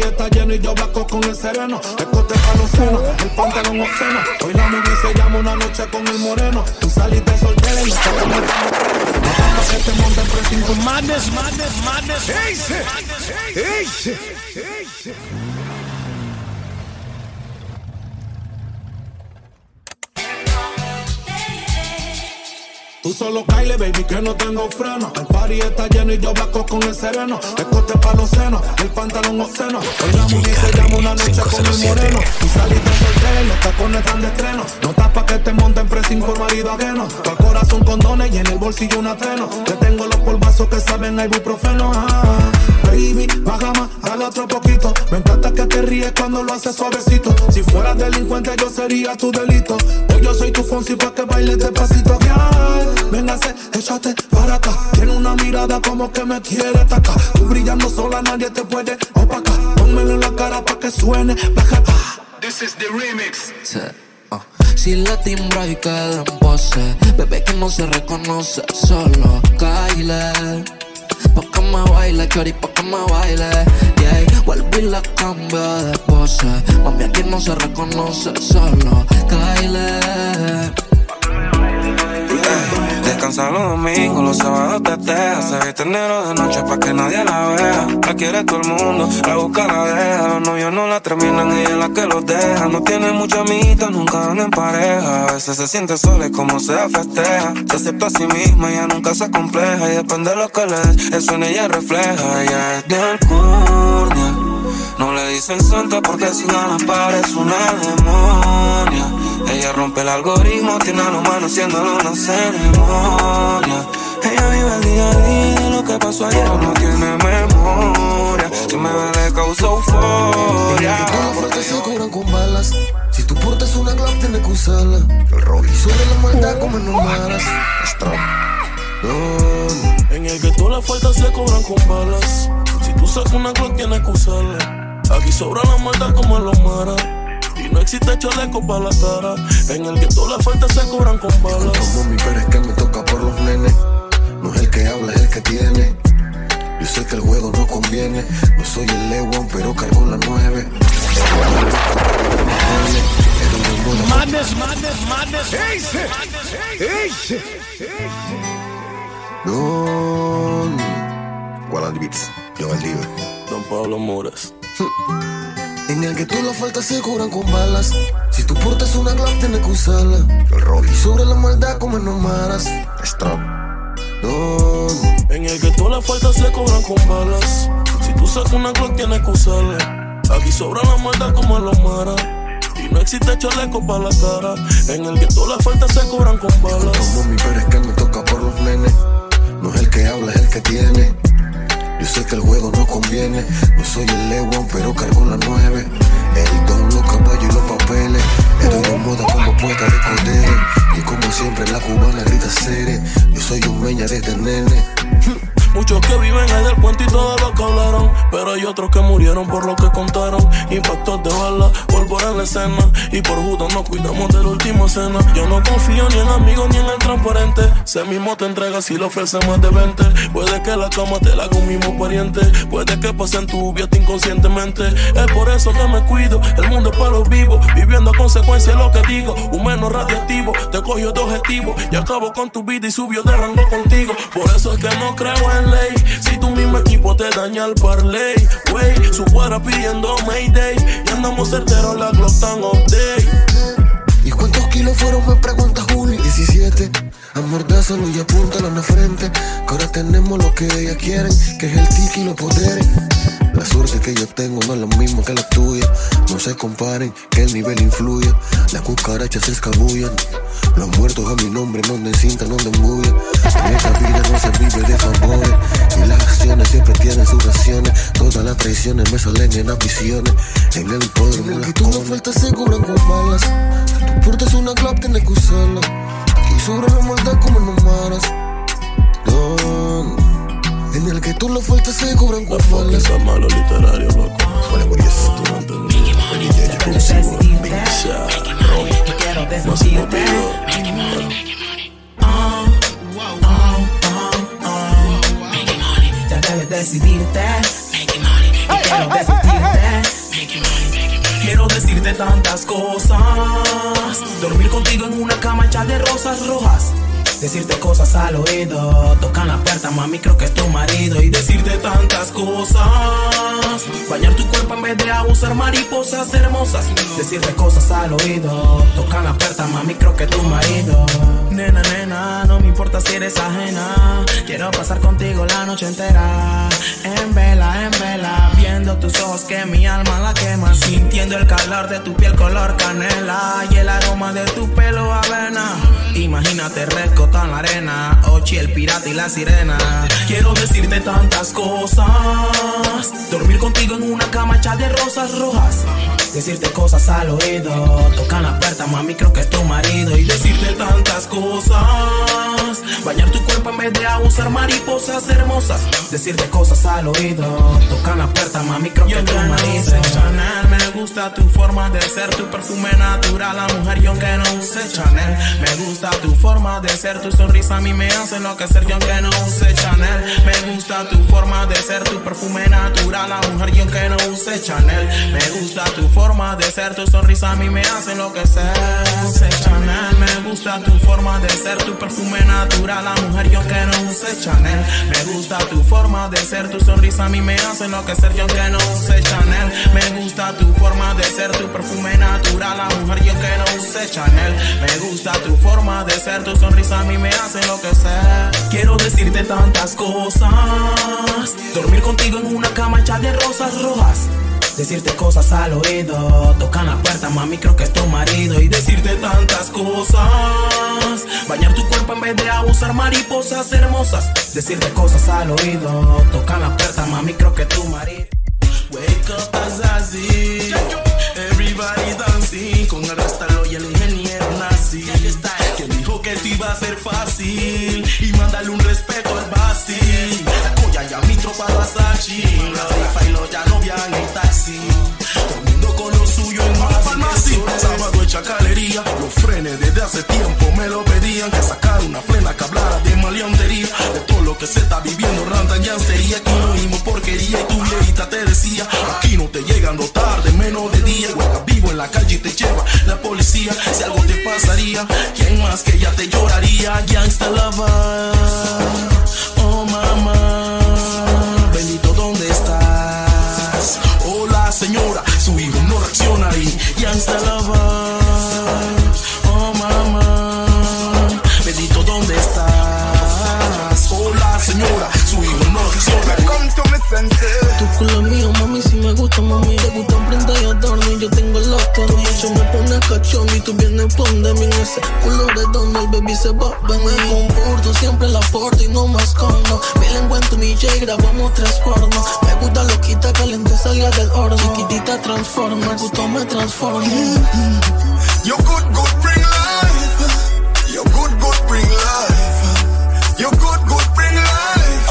está lleno y yo vaco con el sereno. Escote pa' los senos, el pantalón obsceno. Hoy la movie se llama Una noche con el moreno. Tú saliste soltera y no estás con el no estamos que te monten presión con madness, madness, madness. Eise, eise, eise. Tú solo caile, baby, que no tengo freno. El party está lleno y yo vaco con el sereno. Escote pa' los senos, el pantalón obsceno. Hoy la movie se llama Una noche con el moreno. Tú saliste soltera y los tacones están de estreno. No estás pa' que te monten pressing por marido ajeno. Tu al corazón condones y en el bolsillo un atreno. Te tengo los polvazos que saben a ibuprofeno. Ah, baby, baja más, dale otro poquito. Me encanta que te ríes cuando lo haces suavecito. Si fueras delincuente yo sería tu delito. Hoy yo soy tu Fonsi pa' que bailes despacito. Véngase, échate para acá. Tiene una mirada como que me quiere atacar. Tú brillando sola, nadie te puede opacar. Pónmelo en la cara pa' que suene. Baja. This is the remix. Sí, uh. Si la timbra y queda en pose, bebé que no se reconoce, solo caile. Pa' que me baile, chori, pa' que me baile. Yeah, vuelvo y la cambio de pose. Mami, aquí no se reconoce, solo caile. Descansa los domingos, los sábados te teja. Se viste enero de noche pa' que nadie la vea. La quiere todo el mundo, la busca, la deja. Los novios no la terminan, ella es la que los deja. No tiene mucha amiguita, nunca anda en pareja. A veces se siente sola y como sea festeja. Se acepta a sí misma, ella nunca se compleja. Y depende de lo que le des, eso en ella refleja. Ella es de alcurnia, no le dicen santa porque si gana parece una demonia. Ella rompe el algoritmo, tiene a los manos haciéndolo una ceremonia. Ella vive el día a día, lo que pasó ayer no tiene memoria. Si me ve le causa euforia. Las fuertes se cubran con balas. Si tú portas una Glock tienes que usarla. El Robbie sobre la maldad como en maras. Strap. En el que todas las faltas se cobran con balas. Si tú sacas una Glock tienes que usarla. Aquí sobra la maldad como en los maras. Y no existe chaleco para la cara. En el que todas las faltas se cobran con balas. Como mi pero es que me toca por los nenes. No es el que habla, es el que tiene. Yo sé que el juego no conviene. No soy el Lewan, pero cargo la nueve. Madness, madness, madness. Eise, eise, eise. Don Guarani Beats, yo Valdivia. Don Pablo Moras. En el que todas las faltas se cubran con balas. Si tú portas una Glock tienes que usarla. El Robbie sobre la maldad como en maras. Strap. Don. En el que todas las faltas se cobran con balas. Si tú sacas una Glock tienes que usarla. Aquí sobra la maldad como en los maras. Y no existe chaleco para la cara. En el que todas las faltas se cobran con balas. Como mi pero es que me toca por los nenes. No es el que habla, es el que tiene. Yo sé que el juego no conviene. No soy el Lewan, pero cargo la nueve. El don, los caballos y los papeles. Estoy de moda como poeta de Codere. Y como siempre la cubana grita Cere. Yo soy un meña desde nene. Muchos que viven ahí del puente y todo lo que hablaron, pero hay otros que murieron por lo que contaron. Impactos de bala, pólvora en la escena. Y por Judas nos cuidamos de la última cena. Yo no confío ni en amigos ni en el transparente. Se mismo te entrega si le ofrece más de veinte. Puede que la cama te la haga un mismo pariente. Puede que pase en tu vida inconscientemente. Es por eso que me cuido, el mundo es para los vivos. Viviendo a consecuencia de lo que digo. Un menos radioactivo, te cogió de objetivo. Y acabo con tu vida y subió de rango contigo. Por eso es que no creo en ley. Si tu mismo equipo te daña el parlay, wey, su cuadra pidiendo Mayday. Y andamos certeros, la Glock tan update. ¿Y cuántos kilos fueron? Me pregunta Juli. diecisiete. Amordázalo y apúntalo en la frente. Que ahora tenemos lo que ellas quieren, que es el tiki y los poderes. La suerte que yo tengo no es lo mismo que la tuya. No se comparen, que el nivel influye. Las cucarachas se escabullan. Los muertos a mi nombre no necesitan, no embullan. En esta vida no se vive de favores. Y las acciones siempre tienen sus raciones. Todas las traiciones me salen en ambiciones. En el poder en el que tú no faltas se cubran con balas. Si tú portas una Glock tienes que usarla. Y sobre la maldad como en los maras. Don. En el que tú lo faltas se cobran con balas. Está malo literario, loco. Vale, por eso. Tú no entendés. No se lo pido. Ya debes decidirte. Quiero decirte. tantas cosas. Dormir contigo en una cama hecha de rosas rojas. Decirte cosas al oído, tocar la puerta, mami, creo que es tu marido. Y decirte tantas cosas. Bañar tu cuerpo en vez de abusar mariposas hermosas. Decirte cosas al oído, tocar la puerta, mami, creo que es tu marido. Nena, nena, no me importa si eres ajena. Quiero pasar contigo la noche entera. En vela, en vela, viendo tus ojos que mi alma la quema. Sintiendo el calor de tu piel color canela y el aroma de tu pelo avena. Imagínate rescotado en la arena, Ochi el pirata y la sirena. Quiero decirte tantas cosas. Dormir contigo en una cama hecha de rosas rojas. Decirte cosas al oído, tocar la puerta, mami, creo que es tu marido. Y decirte tantas cosas. Bañar tu cuerpo en vez de abusar mariposas hermosas. Decirte cosas al oído, tocar la puerta, mami, creo que es tu marido. No Chanel, me gusta tu forma de ser, tu perfume natural, la mujer yo que no use Chanel. Me gusta tu forma de ser, tu sonrisa a mí me hace enloquecer, yo que no use Chanel. Me gusta tu forma de ser, tu perfume natural, la mujer yo que no use Chanel. Me gusta tu forma de ser, tu sonrisa a mí me hace enloquecer. Use Chanel, me gusta tu forma de ser, tu perfume natural, la mujer yo que no use Chanel. Me gusta tu forma de ser, tu sonrisa a mí me hace enloquecer, yo que no use Chanel. Me gusta tu forma de ser, tu perfume natural, la mujer yo que no use Chanel. Me gusta tu forma de ser, tu sonrisa a mí me hace enloquecer. Quiero decirte tantas cosas. Dormir contigo en una cama hecha de rosas rojas. Decirte cosas al oído, tocar la puerta, mami, creo que es tu marido. Y decirte tantas cosas. Bañar tu cuerpo en vez de abusar mariposas hermosas. Decirte cosas al oído, tocar la puerta, mami, creo que es tu marido. Wake up Azazi, everybody dancing. Con el rastalo y el ingeniero nazi. Que dijo que esto iba a ser fácil. Y mándale un respeto al Basi. Coya ya mi tropa Versace. Rafa y lo ya no viajan en taxi. Todo el mundo con lo suyo en Masi. Sábado hecha galería. Los frenes desde hace tiempo me lo pedían. Que sacar una plena que hablara de maleantería. De todo lo que se está viviendo, randa y anstería. Aquí no oímos porquería y tu viejita te decía. Aquí no te llegando tarde, menos de día. Hueca vivo en la calle y te lleva la policía. Si algo te pasaría, ¿quién más que ella te lloraría? Gangsta lover, oh mamá, bendito, ¿dónde estás? Hola señora, su hijo no reacciona ahí. Gangsta lover, oh mamá, bendito, ¿dónde estás? Hola señora, su hijo no reacciona ahí. Come to me senses. Tu culo mío, mami, si me gusta, mami. Te gusta prenda y adorno y yo tengo el otro. Tu macho me pone cachón y tú vienes pon de mí. Ese culo redondo, el baby se va a venir. Me comporto, siempre la porto y no me escondo. Mi lengua en tu mi J, grabamos tres pornos. Me gusta loquita, caliente, salga del horno. Chiquitita transforma, el gusto me transforma. You good, good, bring life. You good, good, bring life. You good, good, bring life.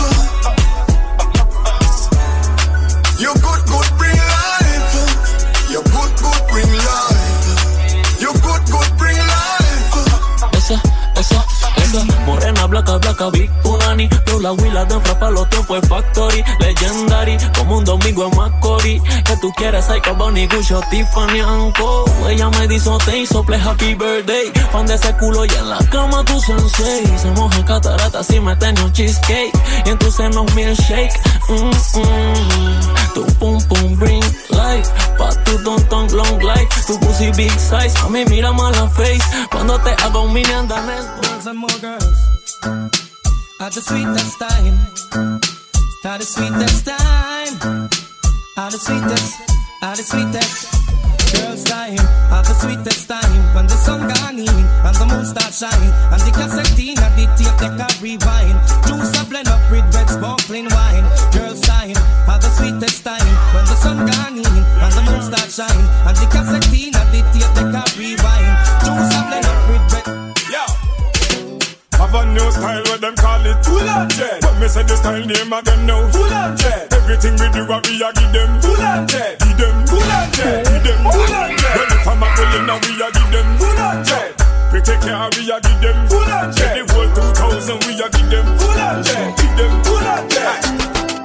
You good, good, bring life. You good, good, bring life. You good, good, bring life. Esa, esa, esa morena, blanca, blanca, big punani. Yo la huila de frapa, los tiempos es factory. Legendary, como un domingo en Macori. Que tú quieres, hay Bonnie, Gucci, Tiffany, Anko. Ella me dijo, te hizo play happy birthday. Fan de ese culo y en la cama tu sensei. Se moja en catarata si me tengo un cheesecake. Y en tus senos milkshake. Mm, mm. Tu pum pum bring life. Pa' tu don ton long life. Tu pussy big size. A mí mira mal la face. Cuando te hago un mini andanes. Girls and more girls. At the sweetest time. At the sweetest time. At the sweetest. At the sweetest. Girls time. At the sweetest time. When the sun gone in. And the moon start shine. And the cassette at the tape they can rewind. Juice a blend up with red sparkling wine. Girls time. At the sweetest time. When the sun gone in. And the moon start shine. And the cassette at the tape they can rewind. Juice a blend up with red. Yo. Have a new style where them call it full on jet. When me say the style name again now, full on jet. Everything we do, we a give them full on jet. Give them full on jet. Give them full on jet. When if I'm a pulling now, we a give them full on jet. Pretty care, we a give them full on jet. The whole two thousand, we a give them full on jet. Give them full on jet.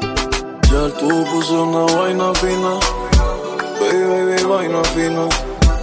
Ya tú puse una vaina fina, baby, baby, vaina fina.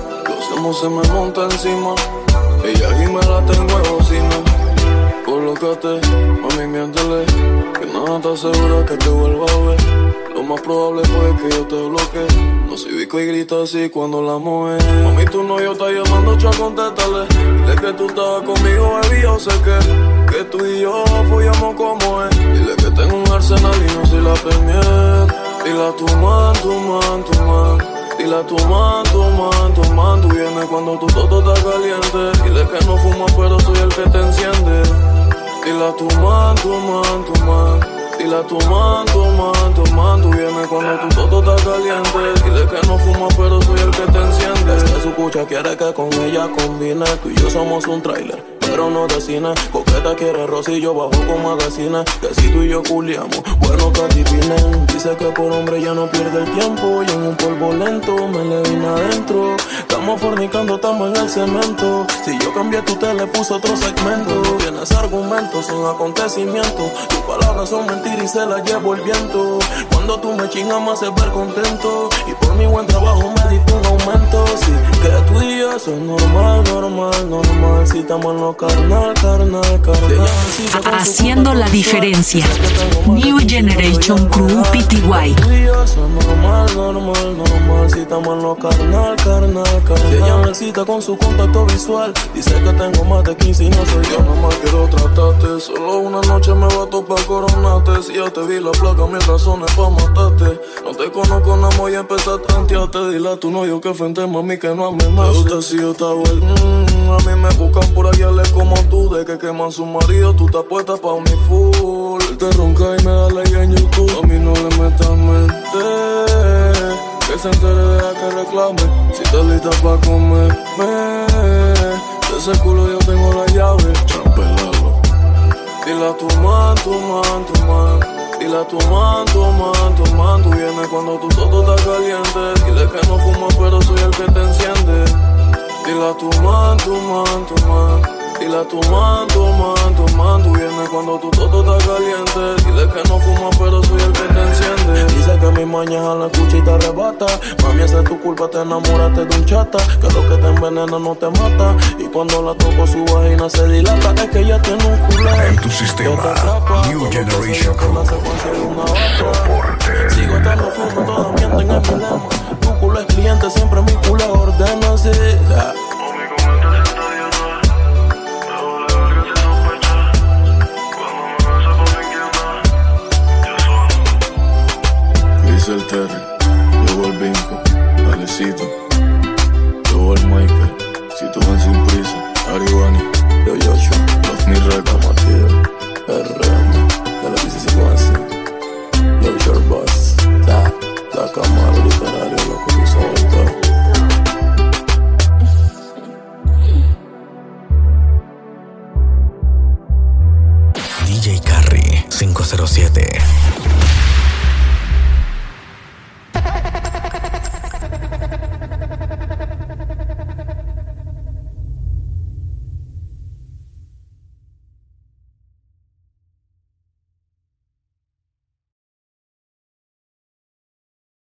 Emo se me monta encima. Ella aquí me la tengo en bocina. Colócate, mami, miéntele, que nada te asegura que te vuelva a ver. Lo más probable puede que yo te bloquee. No soy bico y grita así cuando la mueve. Mami, tu novio está llamando, cha, contéstale. Dile que tú estabas conmigo, baby, yo sé que Que tú y yo follamos como es. Dile que tengo un arsenal y no soy la premier. Dile a tu man, tu man, tu man. Dile a tu man, tu man, tu man. Tú vienes cuando tu toto está caliente. Dile que no fumas pero soy el que te enciende. Dile a tu man, tu man, tu man. Dile a tu man, tu man, tu man. Tú vienes cuando tu toto está caliente. Dile que no fumas pero soy el que te enciende. Es que su cucha quiere que con ella combine. Tú y yo somos un trailer, pero no de cine. Coqueta quiere rosillo bajo con magazine. Que si tú y yo culiamos, bueno que adivinen. Dice que por hombre ya no pierde el tiempo. Y en un polvo lento me le vine adentro. Estamos fornicando, estamos en el cemento. Si yo cambié, tú te le puso otro segmento. Tienes argumentos, son acontecimientos. Tus palabras son mentiras y se las llevo el viento. Cuando tú me chingas me haces ver contento. Y por mi buen trabajo me diste un aumento. Sí, que tú y yo eso es normal, normal, normal. Si estamos en lo carnal, carnal, carnal. Haciendo la diferencia. New Generation Crew P T Y. Normal, normal, normal. Si estamos en lo carnal, carnal, carnal. Si ella me excita con su contacto visual. Dice que tengo más de quince y no soy yo. Nada más quiero tratarte. Solo una noche me bato pa' coronarte. Si ya te vi la placa, mil razones pa' matarte. No te conozco, nada más y empecé a tantearte. Dile a tu novio que frente mami que no amenace. Me gusta si yo te hago el mmm. A mí me buscan por allá como tú. De que queman su marido, tú estás puesta pa' mi full. Te ronca y me da like en YouTube. A mí no le metas mente. Que se entere de que reclame. Si estás lista pa' comerme. De ese culo yo tengo la llave. Champelado. Dile a tu man, tu man, tu man. Dile a tu man, tu man, tu man. Tú vienes cuando tu toto está caliente. Dile que no fumas pero soy el que te enciende. Dile a tu man, tu man, tu man. Dile a tu man, tu man, tu man. Tú vienes cuando tu toto está caliente. Dile que no fumas pero soy el que te enciende. Dice que mi mañana la escucha y te arrebata. Mami, esa es tu culpa, te enamoraste de un chata. Que lo que te envenena no te mata. Y cuando la toco su vagina se dilata. Es que ella tiene un culé. En tu sistema New Generation Crew. Soporte. Sigo estando firme, todas mienten en mi lema. Tu culo es cliente, siempre mi culo ordena así. Yeah. El Terry, llegó el Vinco, Alecito, llegó el Michael, si tú van sin prisa, Arivani, yo Yocho, los mi reca, Matías, R M, que la dice si van así, yo your boss, la, la cámara literaria, lo que tú sabes todo. D J Carry cinco cero siete.